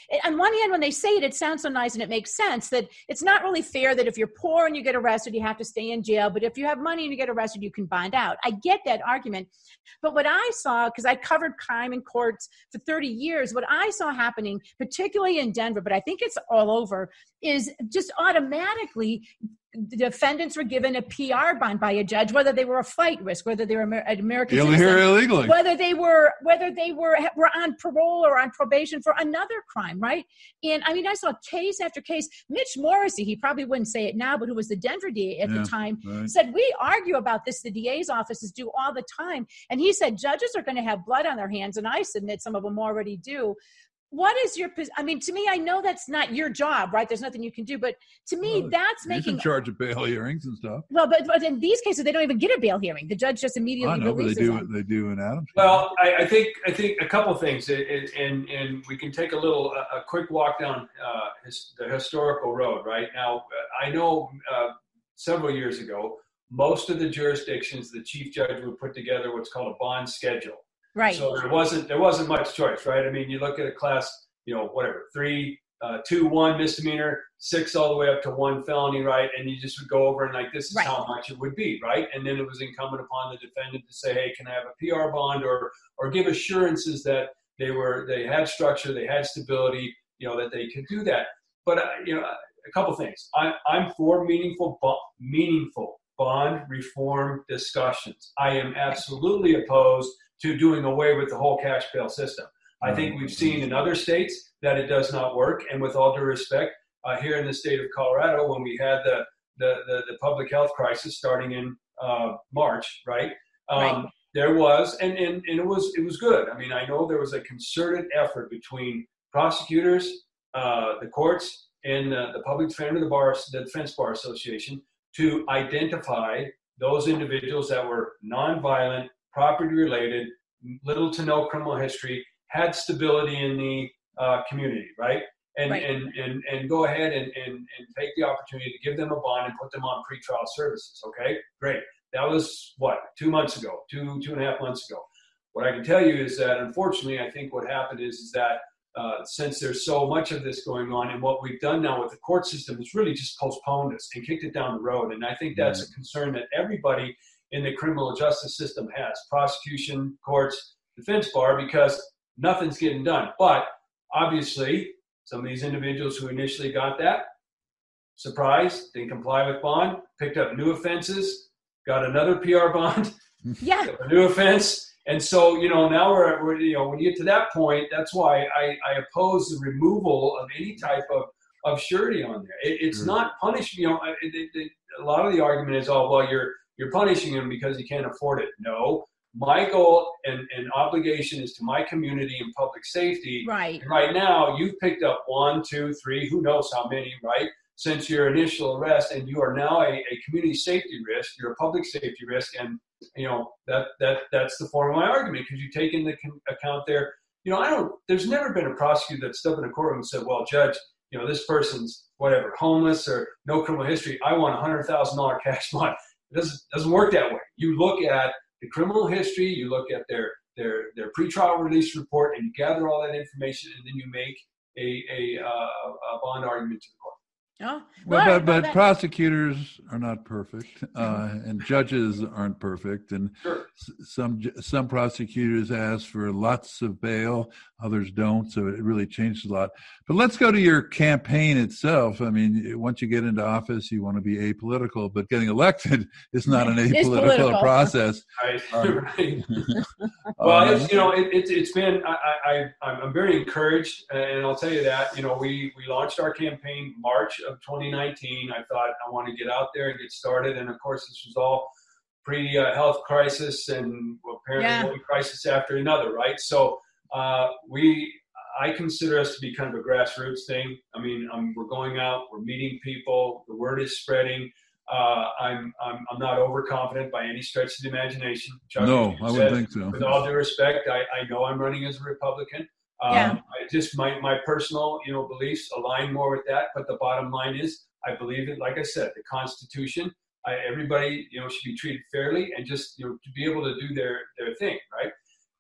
on one hand, when they say it, it sounds so nice and it makes sense that it's not really fair that if you're poor and you get arrested, you have to stay in jail. But if you have money and you get arrested, you can bond out. I get that argument. But what I saw, because I covered crime in courts for thirty years, what I saw happening, particularly in Denver, but I think it's all over, is just automatically the defendants were given a P R bond by a judge, whether they were a flight risk, whether they were an American You're citizen, here illegally, whether they were whether they were were on parole or on probation for another crime, right? And I mean, I saw case after case. Mitch Morrissey, he probably wouldn't say it now, but who was the Denver D A at yeah, the time, right. said, we argue about this. The D A's offices do all the time. And he said, judges are going to have blood on their hands. And I submit some of them already do. What is your, I mean, to me, I know that's not your job, right? There's nothing you can do, but to me, well, that's he's making. in charge of bail hearings and stuff. Well, but, but in these cases, they don't even get a bail hearing. The judge just immediately I know, releases but they do them. what they do in Adams. Well, I, I think I think a couple things, and and we can take a little a, a quick walk down uh, his, the historical road. Right now, I know uh, several years ago, most of the jurisdictions, the chief judge would put together what's called a bond schedule. Right. So there wasn't there wasn't much choice, right? I mean, you look at a class, you know, whatever, three, uh, two, one misdemeanor, six all the way up to one felony, right? And you just would go over and like, this is right. how much it would be, right? And then it was incumbent upon the defendant to say, hey, can I have a P R bond, or or give assurances that they were they had structure, they had stability, you know, that they could do that. But uh, you know, a couple things. I, I'm for meaningful bo- meaningful bond reform discussions. I am absolutely opposed to doing away with the whole cash bail system. I think we've seen in other states that it does not work. And with all due respect, uh, here in the state of Colorado, when we had the the, the, the public health crisis starting in uh, March, right? Um, right. There was, and, and, and it was it was good. I mean, I know there was a concerted effort between prosecutors, uh, the courts, and uh, the public defender, the bar, the Defense Bar Association, to identify those individuals that were nonviolent, property-related, little to no criminal history, had stability in the uh, community, right? And, right. and and and go ahead and, and, and take the opportunity to give them a bond and put them on pretrial services, okay? Great. That was, what, two months ago, two, two and a half months ago. What I can tell you is that, unfortunately, I think what happened is, is that uh, since there's so much of this going on, and what we've done now with the court system is really just postponed us and kicked it down the road. And I think that's right. a concern that everybody in the criminal justice system has, prosecution, courts, defense bar, because nothing's getting done. But obviously, some of these individuals who initially got that, surprised, didn't comply with bond, picked up new offenses, got another P R bond, yeah, a new offense. And so, you know, now we're, we're, you know, when you get to that point, that's why I, I oppose the removal of any type of, of surety on there. It, it's sure. not punishment. You know, it, it, it, a lot of the argument is, oh, well, you're you're punishing him because he can't afford it. No. My goal and, and obligation is to my community and public safety. right. And right now, you've picked up one, two, three, who knows how many, right, since your initial arrest, and you are now a, a community safety risk. You're a public safety risk, and you know that that that's the form of my argument, because you take into account there. You know, I don't. There's never been a prosecutor that stepped in a courtroom and said, "Well, judge, you know, this person's whatever, homeless or no criminal history. I want a hundred thousand dollar cash bond." It doesn't doesn't work that way. You look at the criminal history, you look at their their their pretrial release report, and you gather all that information, and then you make a a, uh, a bond argument to the court. Oh, well, well, but, but that, prosecutors are not perfect, uh, and judges aren't perfect, and Sure. s- some some prosecutors ask for lots of bail, others don't, so it really changes a lot. But let's go to your campaign itself. I mean, once you get into office, you want to be apolitical, but getting elected is not an It's apolitical political. process. Right. Um, right. Well, Um, it's, you know, it, it's it's been I, I I'm I'm very encouraged, and I'll tell you that. You know, we we launched our campaign March of twenty nineteen. I thought I want to get out there and get started, and of course, this was all pre-health crisis and apparently Yeah. one crisis after another, right? So uh, we. I consider us to be kind of a grassroots thing. I mean, um, we're going out, we're meeting people, the word is spreading. Uh, I'm, I'm I'm not overconfident by any stretch of the imagination. Chuck, no, as you I said, wouldn't think so. with all due respect, I, I know I'm running as a Republican. Um, Yeah. I just my, my personal you know beliefs align more with that. But the bottom line is, I believe in, like I said, the Constitution. I, everybody you know should be treated fairly and just you know to be able to do their their thing, right?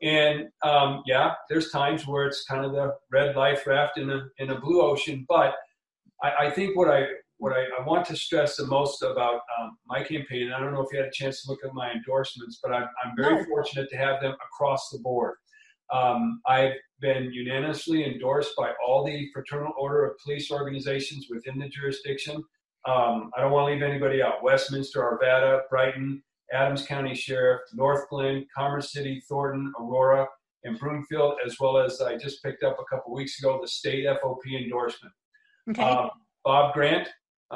And um, yeah, there's times where it's kind of the red life raft in a in a blue ocean. But I, I think what I what I, I want to stress the most about um, my campaign, and I don't know if you had a chance to look at my endorsements, but I'm, I'm very No. fortunate to have them across the board. Um, I've been unanimously endorsed by all the Fraternal Order of Police organizations within the jurisdiction. Um, I don't want to leave anybody out. Westminster, Arvada, Brighton, Adams County Sheriff, North Glen, Commerce City, Thornton, Aurora, and Broomfield, as well as I just picked up a couple weeks ago, the state F O P endorsement. Okay. Um, Bob Grant,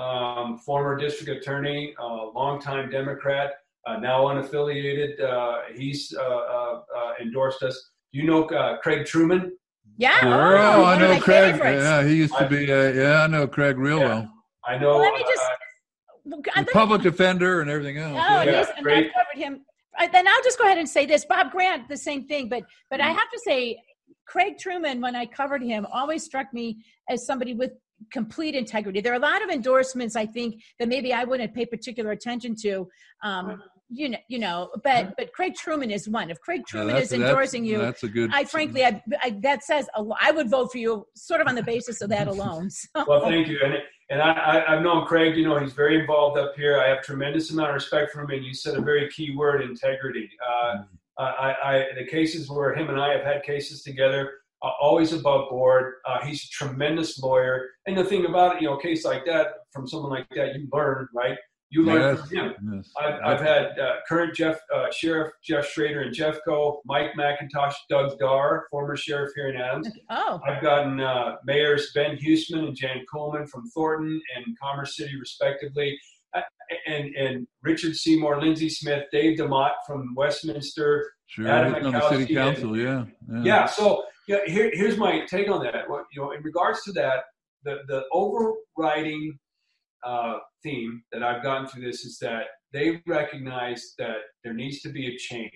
um, former district attorney, uh, longtime Democrat, uh, now unaffiliated. Uh, he's uh, uh, uh, endorsed us. You know uh, Craig Truman? Yeah. Sure. Oh, Oh, I one of know my Craig. favorites. Yeah, he used to I- be. Uh, yeah, I know Craig real Yeah. well. I know. Well, let me just. uh, well, The let me- public defender and everything else. Oh, yeah. and, Yeah, he's, and great. I've covered him. I, then I'll just go ahead and say this: Bob Grant, the same thing. But but I have to say, Craig Truman, when I covered him, always struck me as somebody with complete integrity. There are a lot of endorsements, I think, that maybe I wouldn't pay particular attention to. Um, you know, you know, but but Craig Truman is one. If Craig Yeah, Truman that's- is endorsing that's, you, That's a good. I frankly, I, I that says a lot. I would vote for you, sort of on the basis of that alone. So. Well, thank you. And and I, I, I've known Craig, you know, he's very involved up here. I have tremendous amount of respect for him. And you said a very key word, integrity. Uh, I, I, the cases where him and I have had cases together, uh, always above board. Uh, he's a tremendous lawyer. And the thing about it, you know, a case like that, from someone like that, you learn, right? You learn Yes, from him. yes. I've, I've had uh, current Jeff uh, Sheriff Jeff Schrader and Jeffco, Mike McIntosh, Doug Dar, former sheriff here in Adams. Oh, I've gotten uh, mayors Ben Huseman and Jan Coleman from Thornton and Commerce City, respectively, uh, and and Richard Seymour, Lindsey Smith, Dave DeMott from Westminster. Sure, Adam he's on the city Mikowski council. and- Yeah, yeah. Yeah. So yeah, here, here's my take on that. Well, you know, in regards to that, the the overriding uh, theme that I've gotten through this is that they recognize that there needs to be a change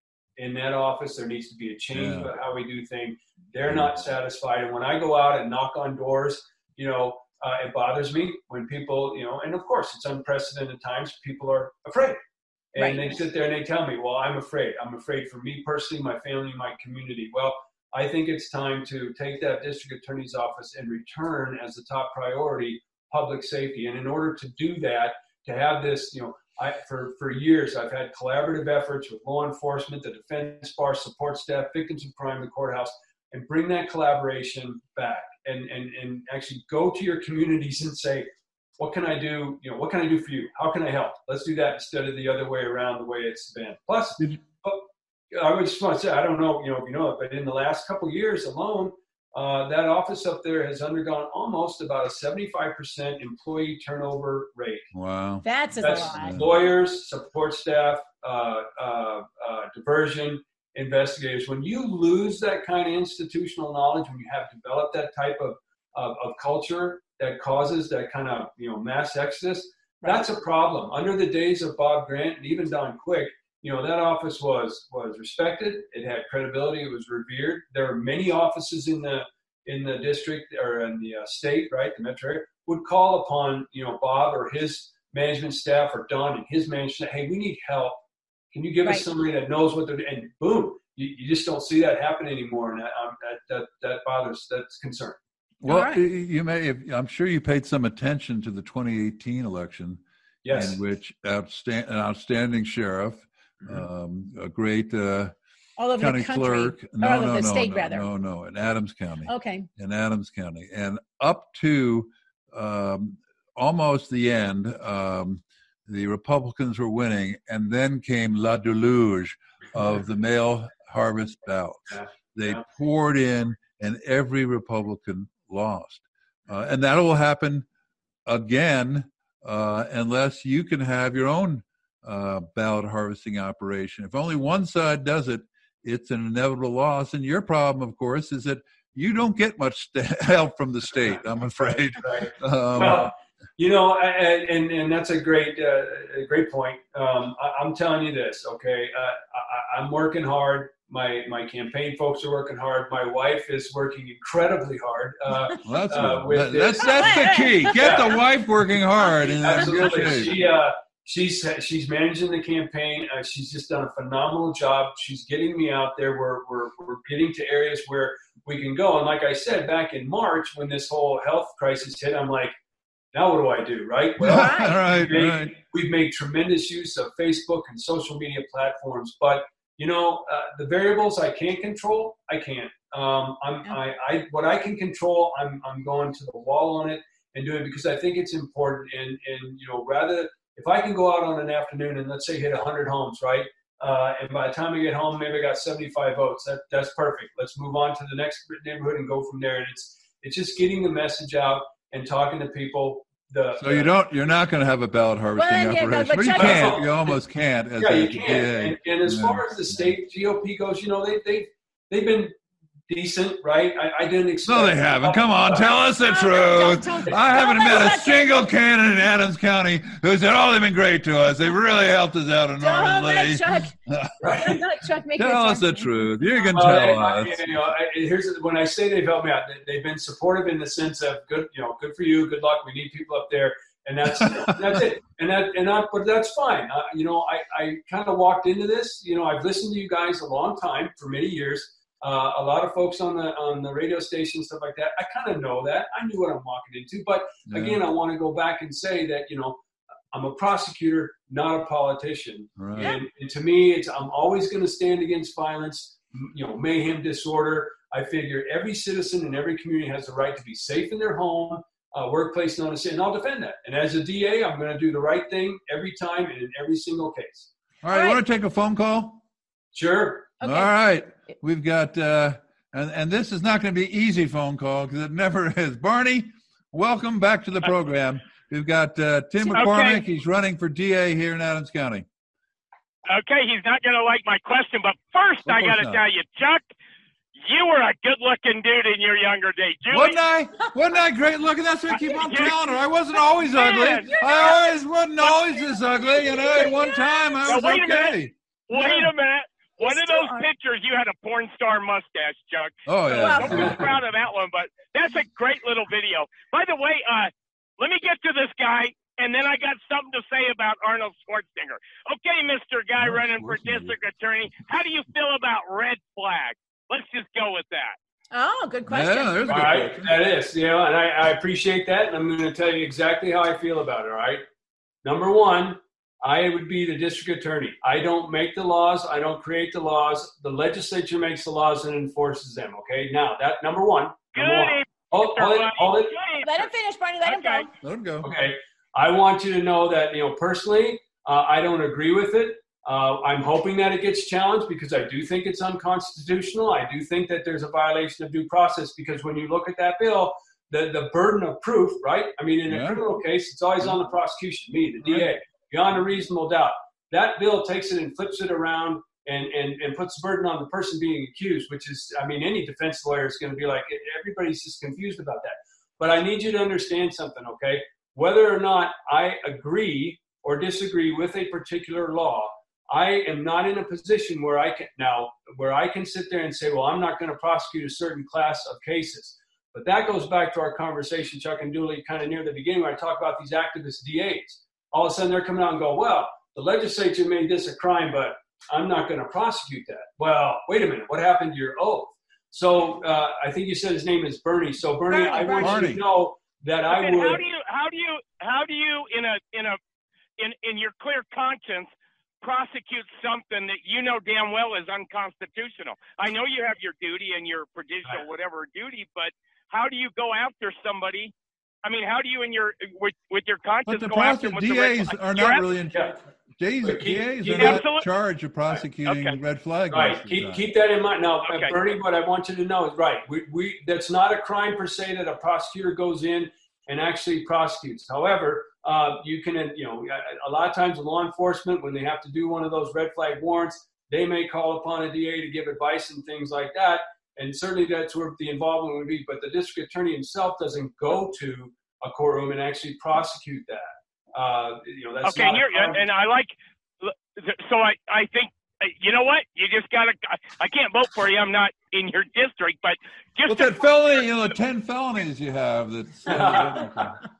in that office. There needs to be a change Yeah. about how we do things. They're not satisfied. And when I go out and knock on doors, you know, uh, it bothers me when people, you know, and of course it's unprecedented times. People are afraid. And Right. they sit there and they tell me, well, I'm afraid. I'm afraid for me personally, my family, my community. Well, I think it's time to take that district attorney's office and return as the top priority public safety. And in order to do that, to have this, you know, I, for, for years, I've had collaborative efforts with law enforcement, the defense bar, support staff, victims of crime, the courthouse, and bring that collaboration back and, and, and actually go to your communities and say, what can I do? You know, what can I do for you? How can I help? Let's do that instead of the other way around, the way it's been. Plus, Did you- oh, I would just want to say, I don't know, you know, if you know it, but in the last couple of years alone, uh, that office up there has undergone almost about a seventy-five percent employee turnover rate. Wow. that's a That's lot. lawyers, support staff, uh, uh, uh, diversion, investigators. When you lose that kind of institutional knowledge, when you have developed that type of, of, of culture that causes that kind of, you know, mass exodus, that's a problem. Under the days of Bob Grant and even Don Quick, you know, that office was was respected. It had credibility. It was revered. There are many offices in the in the district or in the uh, state, right, the metro area, would call upon, you know, Bob or his management staff or Don and his management staff, hey, we need help. Can you give Right. us somebody that knows what they're doing? And boom, you, you just don't see that happen anymore. And that, um, that, that, that bothers, that's concern. Well, right. y- you may. If, I'm sure you paid some attention to the twenty eighteen election, Yes. in which outstand, an outstanding sheriff, um, a great uh, All over county the country. clerk. Or No, all over no, the no, state, no, rather. no, no, in Adams County. Okay. In Adams County, and up to um, almost the end, um, the Republicans were winning, and then came La Deluge of the mail harvest ballots. Yeah. They Yeah. poured in, and every Republican lost. Uh, and that will happen again uh, unless you can have your own uh, ballot harvesting operation. If only one side does it, it's an inevitable loss. And your problem, of course, is that you don't get much st- help from the state, I'm afraid. Right. Um, Well, you know, and, and, and that's a great, uh, a great point. Um, I, I'm telling you this, okay? Uh, I, I'm working hard. My my campaign folks are working hard. My wife is working incredibly hard. Uh, well, that's, uh, a- with that- this- that's that's the key. Get the wife working hard. And then good Absolutely. shape. She, uh, she's she's managing the campaign. Uh, she's just done a phenomenal job. She's getting me out there. We're, we're, we're getting to areas where we can go. And like I said, back in March when this whole health crisis hit, I'm like, now what do I do, right? Well, right, we've, made, right. we've made tremendous use of Facebook and social media platforms. But, you know, uh, the variables I can't control, I can't. Um, I'm, I, I, what I can control, I'm, I'm going to the wall on it and doing it because I think it's important. And, and, you know, rather, if I can go out on an afternoon and let's say hit one hundred homes, right? Uh, and by the time I get home, maybe I got seventy-five votes. That, that's perfect. Let's move on to the next neighborhood and go from there. And it's, it's just getting the message out and talking to people. The, So you don't, you're not going to have a ballot harvesting Well, yeah, no, operation. but Well, you Chuck- can't. You almost can't. As Yeah, a you can. D A. And, and as Yeah. far as the state G O P goes, you know, they they they've been decent, right? I, I didn't expect. No, they haven't. Come on, tell us the No, no, truth. don't- don't- I haven't don't met let a us single candidate in Adams County who said, "Oh, they've been great to us. They've really helped us out Don't let enormously." Chuck, don't let Chuck make Tell it us the sound- truth. You can Well, tell I- us. you know, I, here's when I say they've helped me out. They, they've been supportive in the sense of good, you know, good for you, good luck. We need people up there, and that's that's it. And that and I, but that's fine. Uh, you know, I I kind of walked into this. You know, I've listened to you guys a long time for many years. Uh, a lot of folks on the on the radio station, stuff like that. I kind of know that. I knew what I'm walking into. But Yeah. again, I want to go back and say that, you know, I'm a prosecutor, not a politician. Right. And, and to me, it's I'm always going to stand against violence, you know, mayhem, disorder. I figure every citizen in every community has the right to be safe in their home, uh, workplace, not a sin, and I'll defend that. And as a D A, I'm going to do the right thing every time and in every single case. All right, All you right. want to take a phone call? Sure. Okay. All right. We've got, uh, and, and this is not going to be an easy phone call because it never is. Barney, welcome back to the program. We've got uh, Tim McCormick. Okay. He's running for D A here in Adams County. Okay, he's not going to like my question, but first Of I course got to not. tell you, Chuck, you were a good-looking dude in your younger days. Julie, Wasn't I? Wasn't I great looking? That's what I keep on You're- telling her. I wasn't always Man, ugly. you're I always wasn't always this ugly. You know, at one time I Now, was wait a minute. okay. Wait a minute. One You of still those are. pictures, you had a porn star mustache, Chuck. Oh, yeah. Well- Don't feel proud of that one, but that's a great little video. By the way, uh, let me get to this guy, and then I got something to say about Arnold Schwarzenegger. Okay, Mister Guy Arnold running for Schwarzenegger. district attorney, how do you feel about red flag? Let's just go with that. Oh, good question. Yeah, there's a All good right, question. that is, you know, and I, I appreciate that, and I'm going to tell you exactly how I feel about it, all right? Number one, I would be the district attorney. I don't make the laws. I don't create the laws. The legislature makes the laws and enforces them, okay? Now, that number one. Good Number one. evening, Hold, hold it, hold it. Good Let him evening. finish, Barney. Let him Okay. go. Let him go. Okay. I want you to know that, you know, personally, uh, I don't agree with it. Uh, I'm hoping that it gets challenged because I do think it's unconstitutional. I do think that there's a violation of due process because when you look at that bill, the, the burden of proof, right? I mean, in a Yeah. criminal case, it's always on the prosecution, me, the D A, beyond a reasonable doubt. That bill takes it and flips it around and, and, and puts the burden on the person being accused, which is, I mean, any defense lawyer is going to be like, everybody's just confused about that. But I need you to understand something, okay? Whether or not I agree or disagree with a particular law, I am not in a position where I can now where I can sit there and say, well, I'm not going to prosecute a certain class of cases. But that goes back to our conversation, Chuck and Dooley, kind of near the beginning when I talk about these activist D As. All of a sudden they're coming out and go, well, the legislature made this a crime, but I'm not going to prosecute that. Well, wait a minute. What happened to your oath? So uh, I think you said his name is Bernie. So Bernie, Bernie, I want Bernie. you to know that I Okay, would. how do you how do you how do you in a in a in in your clear conscience prosecute something that you know damn well is unconstitutional? I know you have your duty and your prudential whatever duty, but how do you go after somebody? I mean, how do you in your with with your conscience But the go after prosecutors, them with the red D As flag? are You're not really in Yeah. charge. Ds, But keep- D As keep- are not Absolutely. in charge of prosecuting Okay. red flag. Right. most of the Keep time. keep that in mind. Now, uh, Okay. Bernie, what I want you to know is right. We we that's not a crime per se that a prosecutor goes in and actually prosecutes. However, uh, you can you know a lot of times in law enforcement when they have to do one of those red flag warrants, they may call upon a D A to give advice and things like that. And certainly that's where the involvement would be. But the district attorney himself doesn't go to a courtroom and actually prosecute that. Uh, you know that's Okay, not and, a you're, crime. and I like, so I, I think, you know what? You just got to, I can't vote for you. I'm not, in your district. But just Well, that felony, you know, the ten felonies you have. That's. Uh,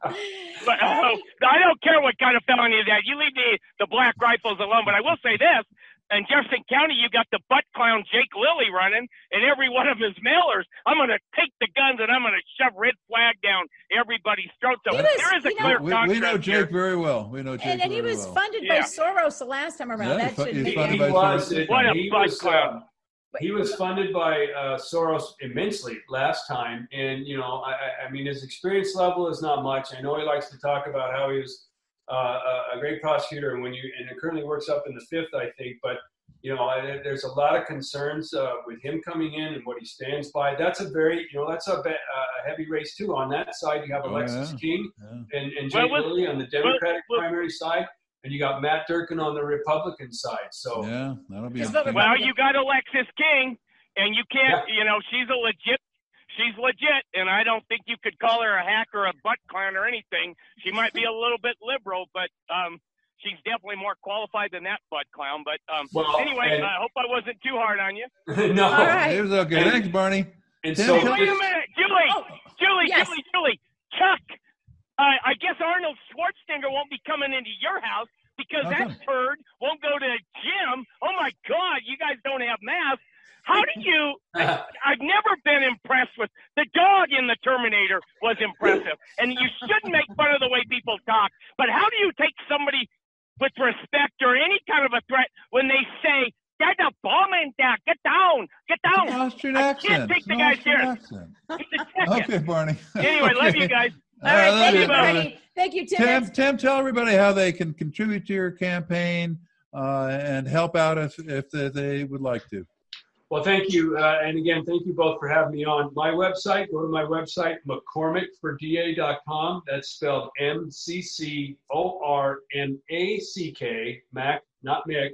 but uh, I don't care what kind of felony it is that. You leave the the black rifles alone. But I will say this. In Jefferson County, you got the butt clown Jake Lilly running, and every one of his mailers, I'm going to take the guns and I'm going to shove red flag down everybody's throat. So was, there is a clear we, contrast we know Jake here. very well. We know Jake And, and he very was well. funded Yeah. by Soros the last time around. Yeah, that he- should he's be funded He by was, Soros. What a he butt was, clown. uh, he was funded by uh, Soros immensely last time, and you know, I, I- I mean, his experience level is not much. I know he likes to talk about how he was uh, a, a great prosecutor, and when you and it currently works up in the fifth, I think. But you know, I, there's a lot of concerns uh, with him coming in and what he stands by. That's a very, you know, that's a, be, a heavy race too. On that side, you have Oh, Alexis yeah. King Yeah. and, and Well, Jake well, Lilly on the Democratic well, primary side, and you got Matt Durkin on the Republican side. So. Yeah, that'll be Just interesting. vote Well, you got Alexis King, and you can't, you know, she's a legit, she's legit, and I don't think you could call her a hack or a butt clown or anything. She might be a little bit liberal, but um, she's definitely more qualified than that butt clown. But um, Well, anyway, and- I hope I wasn't too hard on you. no. All right. It was okay. And- Thanks, Barney. And Tim, so tell- Wait a minute, Julie, Oh, Julie, yes. Julie, Julie, Chuck. Uh, I guess Arnold Schwarzenegger won't be coming into your house because How that come? turd won't go to the gym. Oh my God, you guys don't have masks. How do you? I've never been impressed with the dog in the Terminator was impressive, and you shouldn't make fun of the way people talk. But how do you take somebody with respect or any kind of a threat when they say, "There's a bomb in there. Get down, get It's down." an Austrian I accent. can't take It's the an guy's Austrian serious. accent. He's a chicken. Okay, Barney. Anyway, love you Okay. guys. All right, I love thank you, you, brother. Bernie. Thank you, Tim. Tim, That's- Tim, tell everybody how they can contribute to your campaign uh, and help out if if they, they would like to. Well, thank you. Uh, and again, thank you both for having me on my website. Go to my website, McCormick for D A dot com. That's spelled M C C O R M A C K, Mac, not Mick,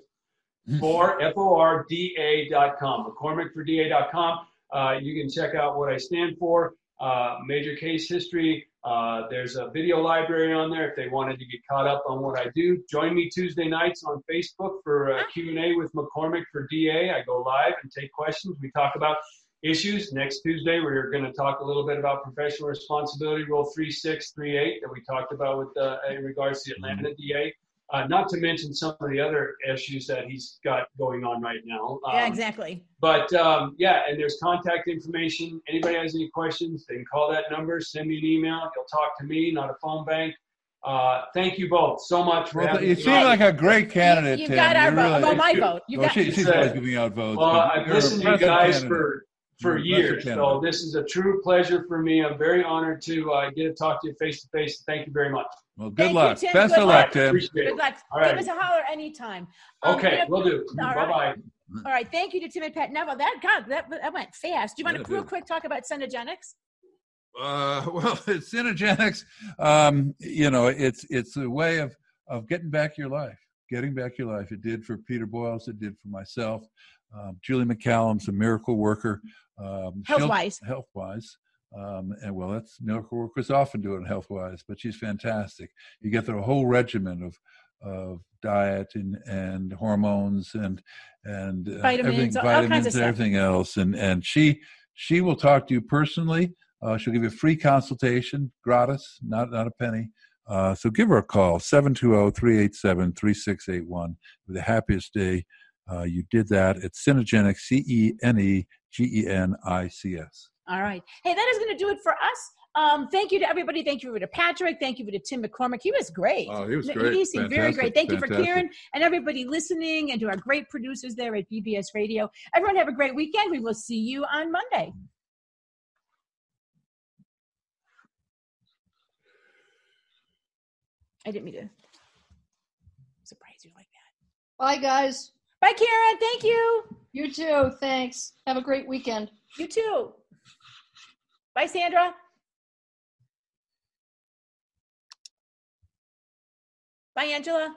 for F O R D A dot com, McCormick for D A dot com. Uh, you can check out what I stand for, uh, major case history. Uh, there's a video library on there if they wanted to get caught up on what I do. Join me Tuesday nights on Facebook for uh, Q and A with McCormick for D A. I go live and take questions. We talk about issues. Next Tuesday, we're going to talk a little bit about professional responsibility, Rule three six three eight that we talked about with uh, in regards to the Atlanta D A. Uh, not to mention some of the other issues that he's got going on right now. Um, yeah, exactly. But um, yeah, and there's contact information. Anybody has any questions, they can call that number, send me an email. You'll talk to me, not a phone bank. Uh, thank you both so much for Well, having you me. seem like a great candidate, You, you Tim. got our You vote. really- Well, my vote. You well, got. she, she's It's, uh, always giving out votes. Well, but I've you're a listened to you impressive guys candidate. for for You're a impressive years, so candidate. this is a true pleasure for me. I'm very honored to uh, get to talk to you face to face. Thank you very much. Well, good Thank you, luck. Tim. Best Good of luck. luck, Tim. Appreciate Good it. luck. All Give right. us a holler anytime. Um, Okay, you know- we'll do. All Bye right. bye. All right. Thank you to Tim and Pat Neville. That God, that, that went fast. Do you want Yeah, to it real did. quick talk about Cenogenics? Uh, well, it's Cenogenics. Um, you know, it's it's a way of of getting back your life, getting back your life. It did for Peter Boyles. It did for myself. Um, Julie McCallum's a miracle worker. Um, she'll- Health-wise. Health-wise. Um, and well, that's miracle workers often do it health-wise, but she's fantastic. You get the whole regimen of of diet and, and hormones and and uh, Vitamins, everything, all kinds of vitamins, stuff. everything else. And and she she will talk to you personally. Uh, she'll give you a free consultation, gratis, not not a penny. Uh, so give her a call, seven two zero, three eight seven, three six eight one. The happiest day. Uh, you did that. It's Cenogenics, C E N E G E N I C S. All right. Hey, that is going to do it for us. Um, thank you to everybody. Thank you to Patrick. Thank you to Tim McCormick. He was great. Oh, he was He great. seemed very Fantastic. great. Thank you for Fantastic. Karen and everybody listening, and to our great producers there at B B S Radio. Everyone have a great weekend. We will see you on Monday. I didn't mean to surprise you like that. Bye, guys. Bye, Karen. Thank you. You too. Thanks. Have a great weekend. You too. Bye, Sandra. Bye, Angela.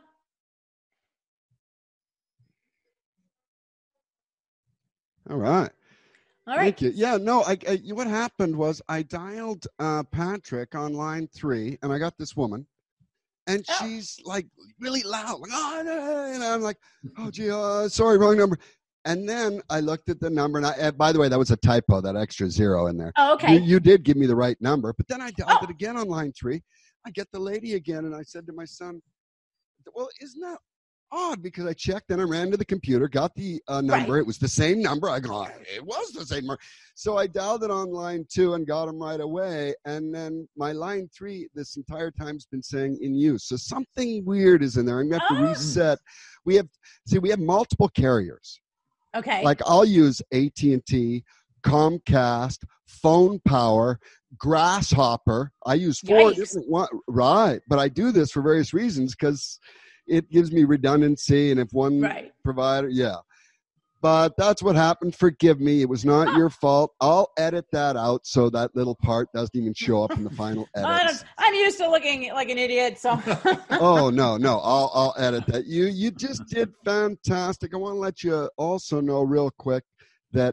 All right. All right. Thank you. Yeah, no, I, I what happened was I dialed uh, Patrick on line three, and I got this woman, and Oh. she's like really loud, like, oh, no, no," and I'm like, oh, gee, uh, sorry, wrong number. And then I looked at the number, and I, and by the way, that was a typo, that extra zero in there. Oh, okay. You, you did give me the right number, but then I dialed Oh. it again on line three. I get the lady again, and I said to my son, well, isn't that odd? Because I checked, and I ran to the computer, got the uh, number. Right. It was the same number. I go, it was the same number. So I dialed it on line two and got them right away. And then my line three this entire time has been saying in use. So something weird is in there. I'm going to have to Oh. reset. We have, see, we have multiple carriers. Okay. Like I'll use A T and T, Comcast, Phone Power, Grasshopper. I use four Yikes. different ones, right? But I do this for various reasons because it gives me redundancy. And if one Right. provider, yeah. But that's what happened. Forgive me. It was not your fault. I'll edit that out so that little part doesn't even show up in the final I edits. don't- I'm used to looking like an idiot, so. Oh no, no, I'll I'll edit that. You you just did fantastic. I want to let you also know real quick that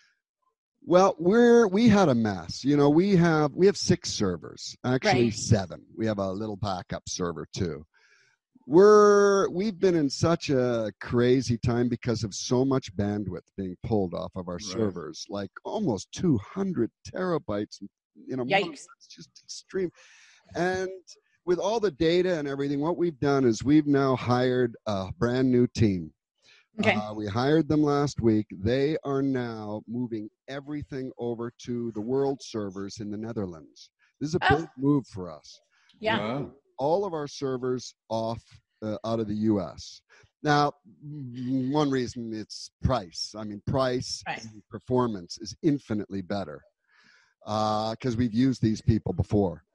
well, we're we had a mess. You know, we have we have six servers, actually Right. seven. We have a little backup server too. We're we've been in such a crazy time because of so much bandwidth being pulled off of our Right. servers, like almost two hundred terabytes in a month. Yikes. It's just extreme. And with all the data and everything, what we've done is we've now hired a brand new team. Okay. Uh, we hired them last week. They are now moving everything over to the world servers in the Netherlands. This is a Oh. big move for us. Yeah. Wow. All of our servers off uh, out of the U S. Now, mm, one reason it's price. I mean, price Right. and performance is infinitely better because we've used these people before.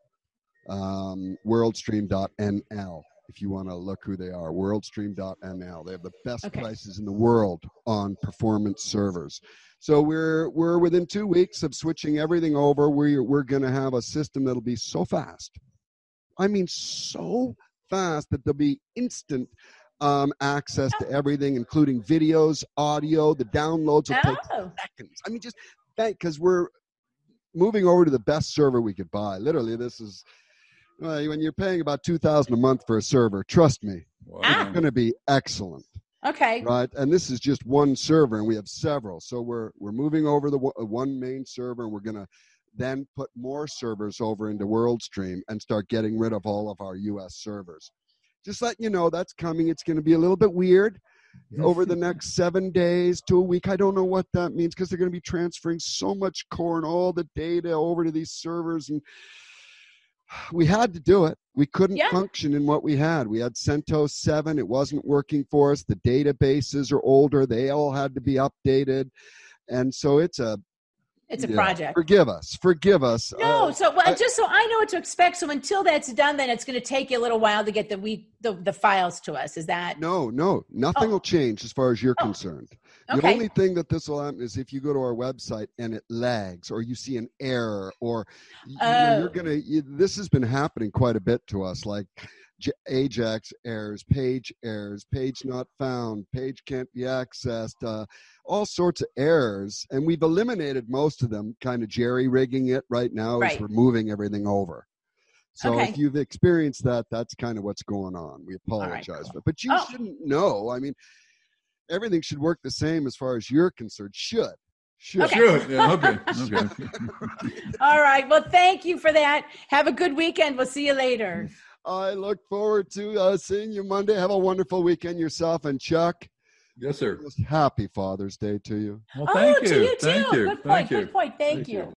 Um, worldstream dot N L, if you want to look who they are, worldstream dot N L. They have the best Okay. prices in the world on performance servers. So we're we're within two weeks of switching everything over. We're we're going to have a system that'll be so fast. I mean, so fast that there'll be instant um, access to everything, including videos, audio. The downloads will take Oh. seconds. I mean, just because we're moving over to the best server we could buy. Literally, this is uh, when you're paying about two thousand dollars a month for a server. Trust me, Wow. Ah. it's going to be excellent. Okay. Right, and this is just one server, and we have several. So we're we're moving over the w- one main server, and we're going to then put more servers over into WorldStream and start getting rid of all of our U S servers. Just letting you know that's coming. It's going to be a little bit weird over the next seven days to a week. I don't know what that means because they're going to be transferring so much core and all the data over to these servers, and we had to do it. We couldn't Yeah. function in what we had. We had CentOS seven. It wasn't working for us. The databases are older. They all had to be updated. And so it's a It's a yeah, project. Forgive us. Forgive us. No, Uh, so well, I- just so I know what to expect. So until that's done, then it's going to take you a little while to get the we the, the files to us. Is that no, no, nothing Oh. will change as far as you're Oh. concerned. The okay? only thing that this will happen is if you go to our website and it lags, or you see an error, or you know, Oh. you're gonna. You, this has been happening quite a bit to us, like J- Ajax errors, page errors, page not found, page can't be accessed, uh, all sorts of errors, and we've eliminated most of them. Kind of jerry rigging it right now Right. as we're moving everything over. So Okay. if you've experienced that, that's kind of what's going on. We right, apologize cool. for it. But you Oh. shouldn't know. I mean, everything should work the same as far as you're concerned. Should. Should. Okay. Sure. Yeah. Okay. Okay. All right. Well, thank you for that. Have a good weekend. We'll see you later. I look forward to uh, seeing you Monday. Have a wonderful weekend yourself. And Chuck, Yes, sir. happy Father's Day to you. Well, thank oh, you. to you too. Thank you. Good point. Thank you. Good point. Thank, Thank you. you.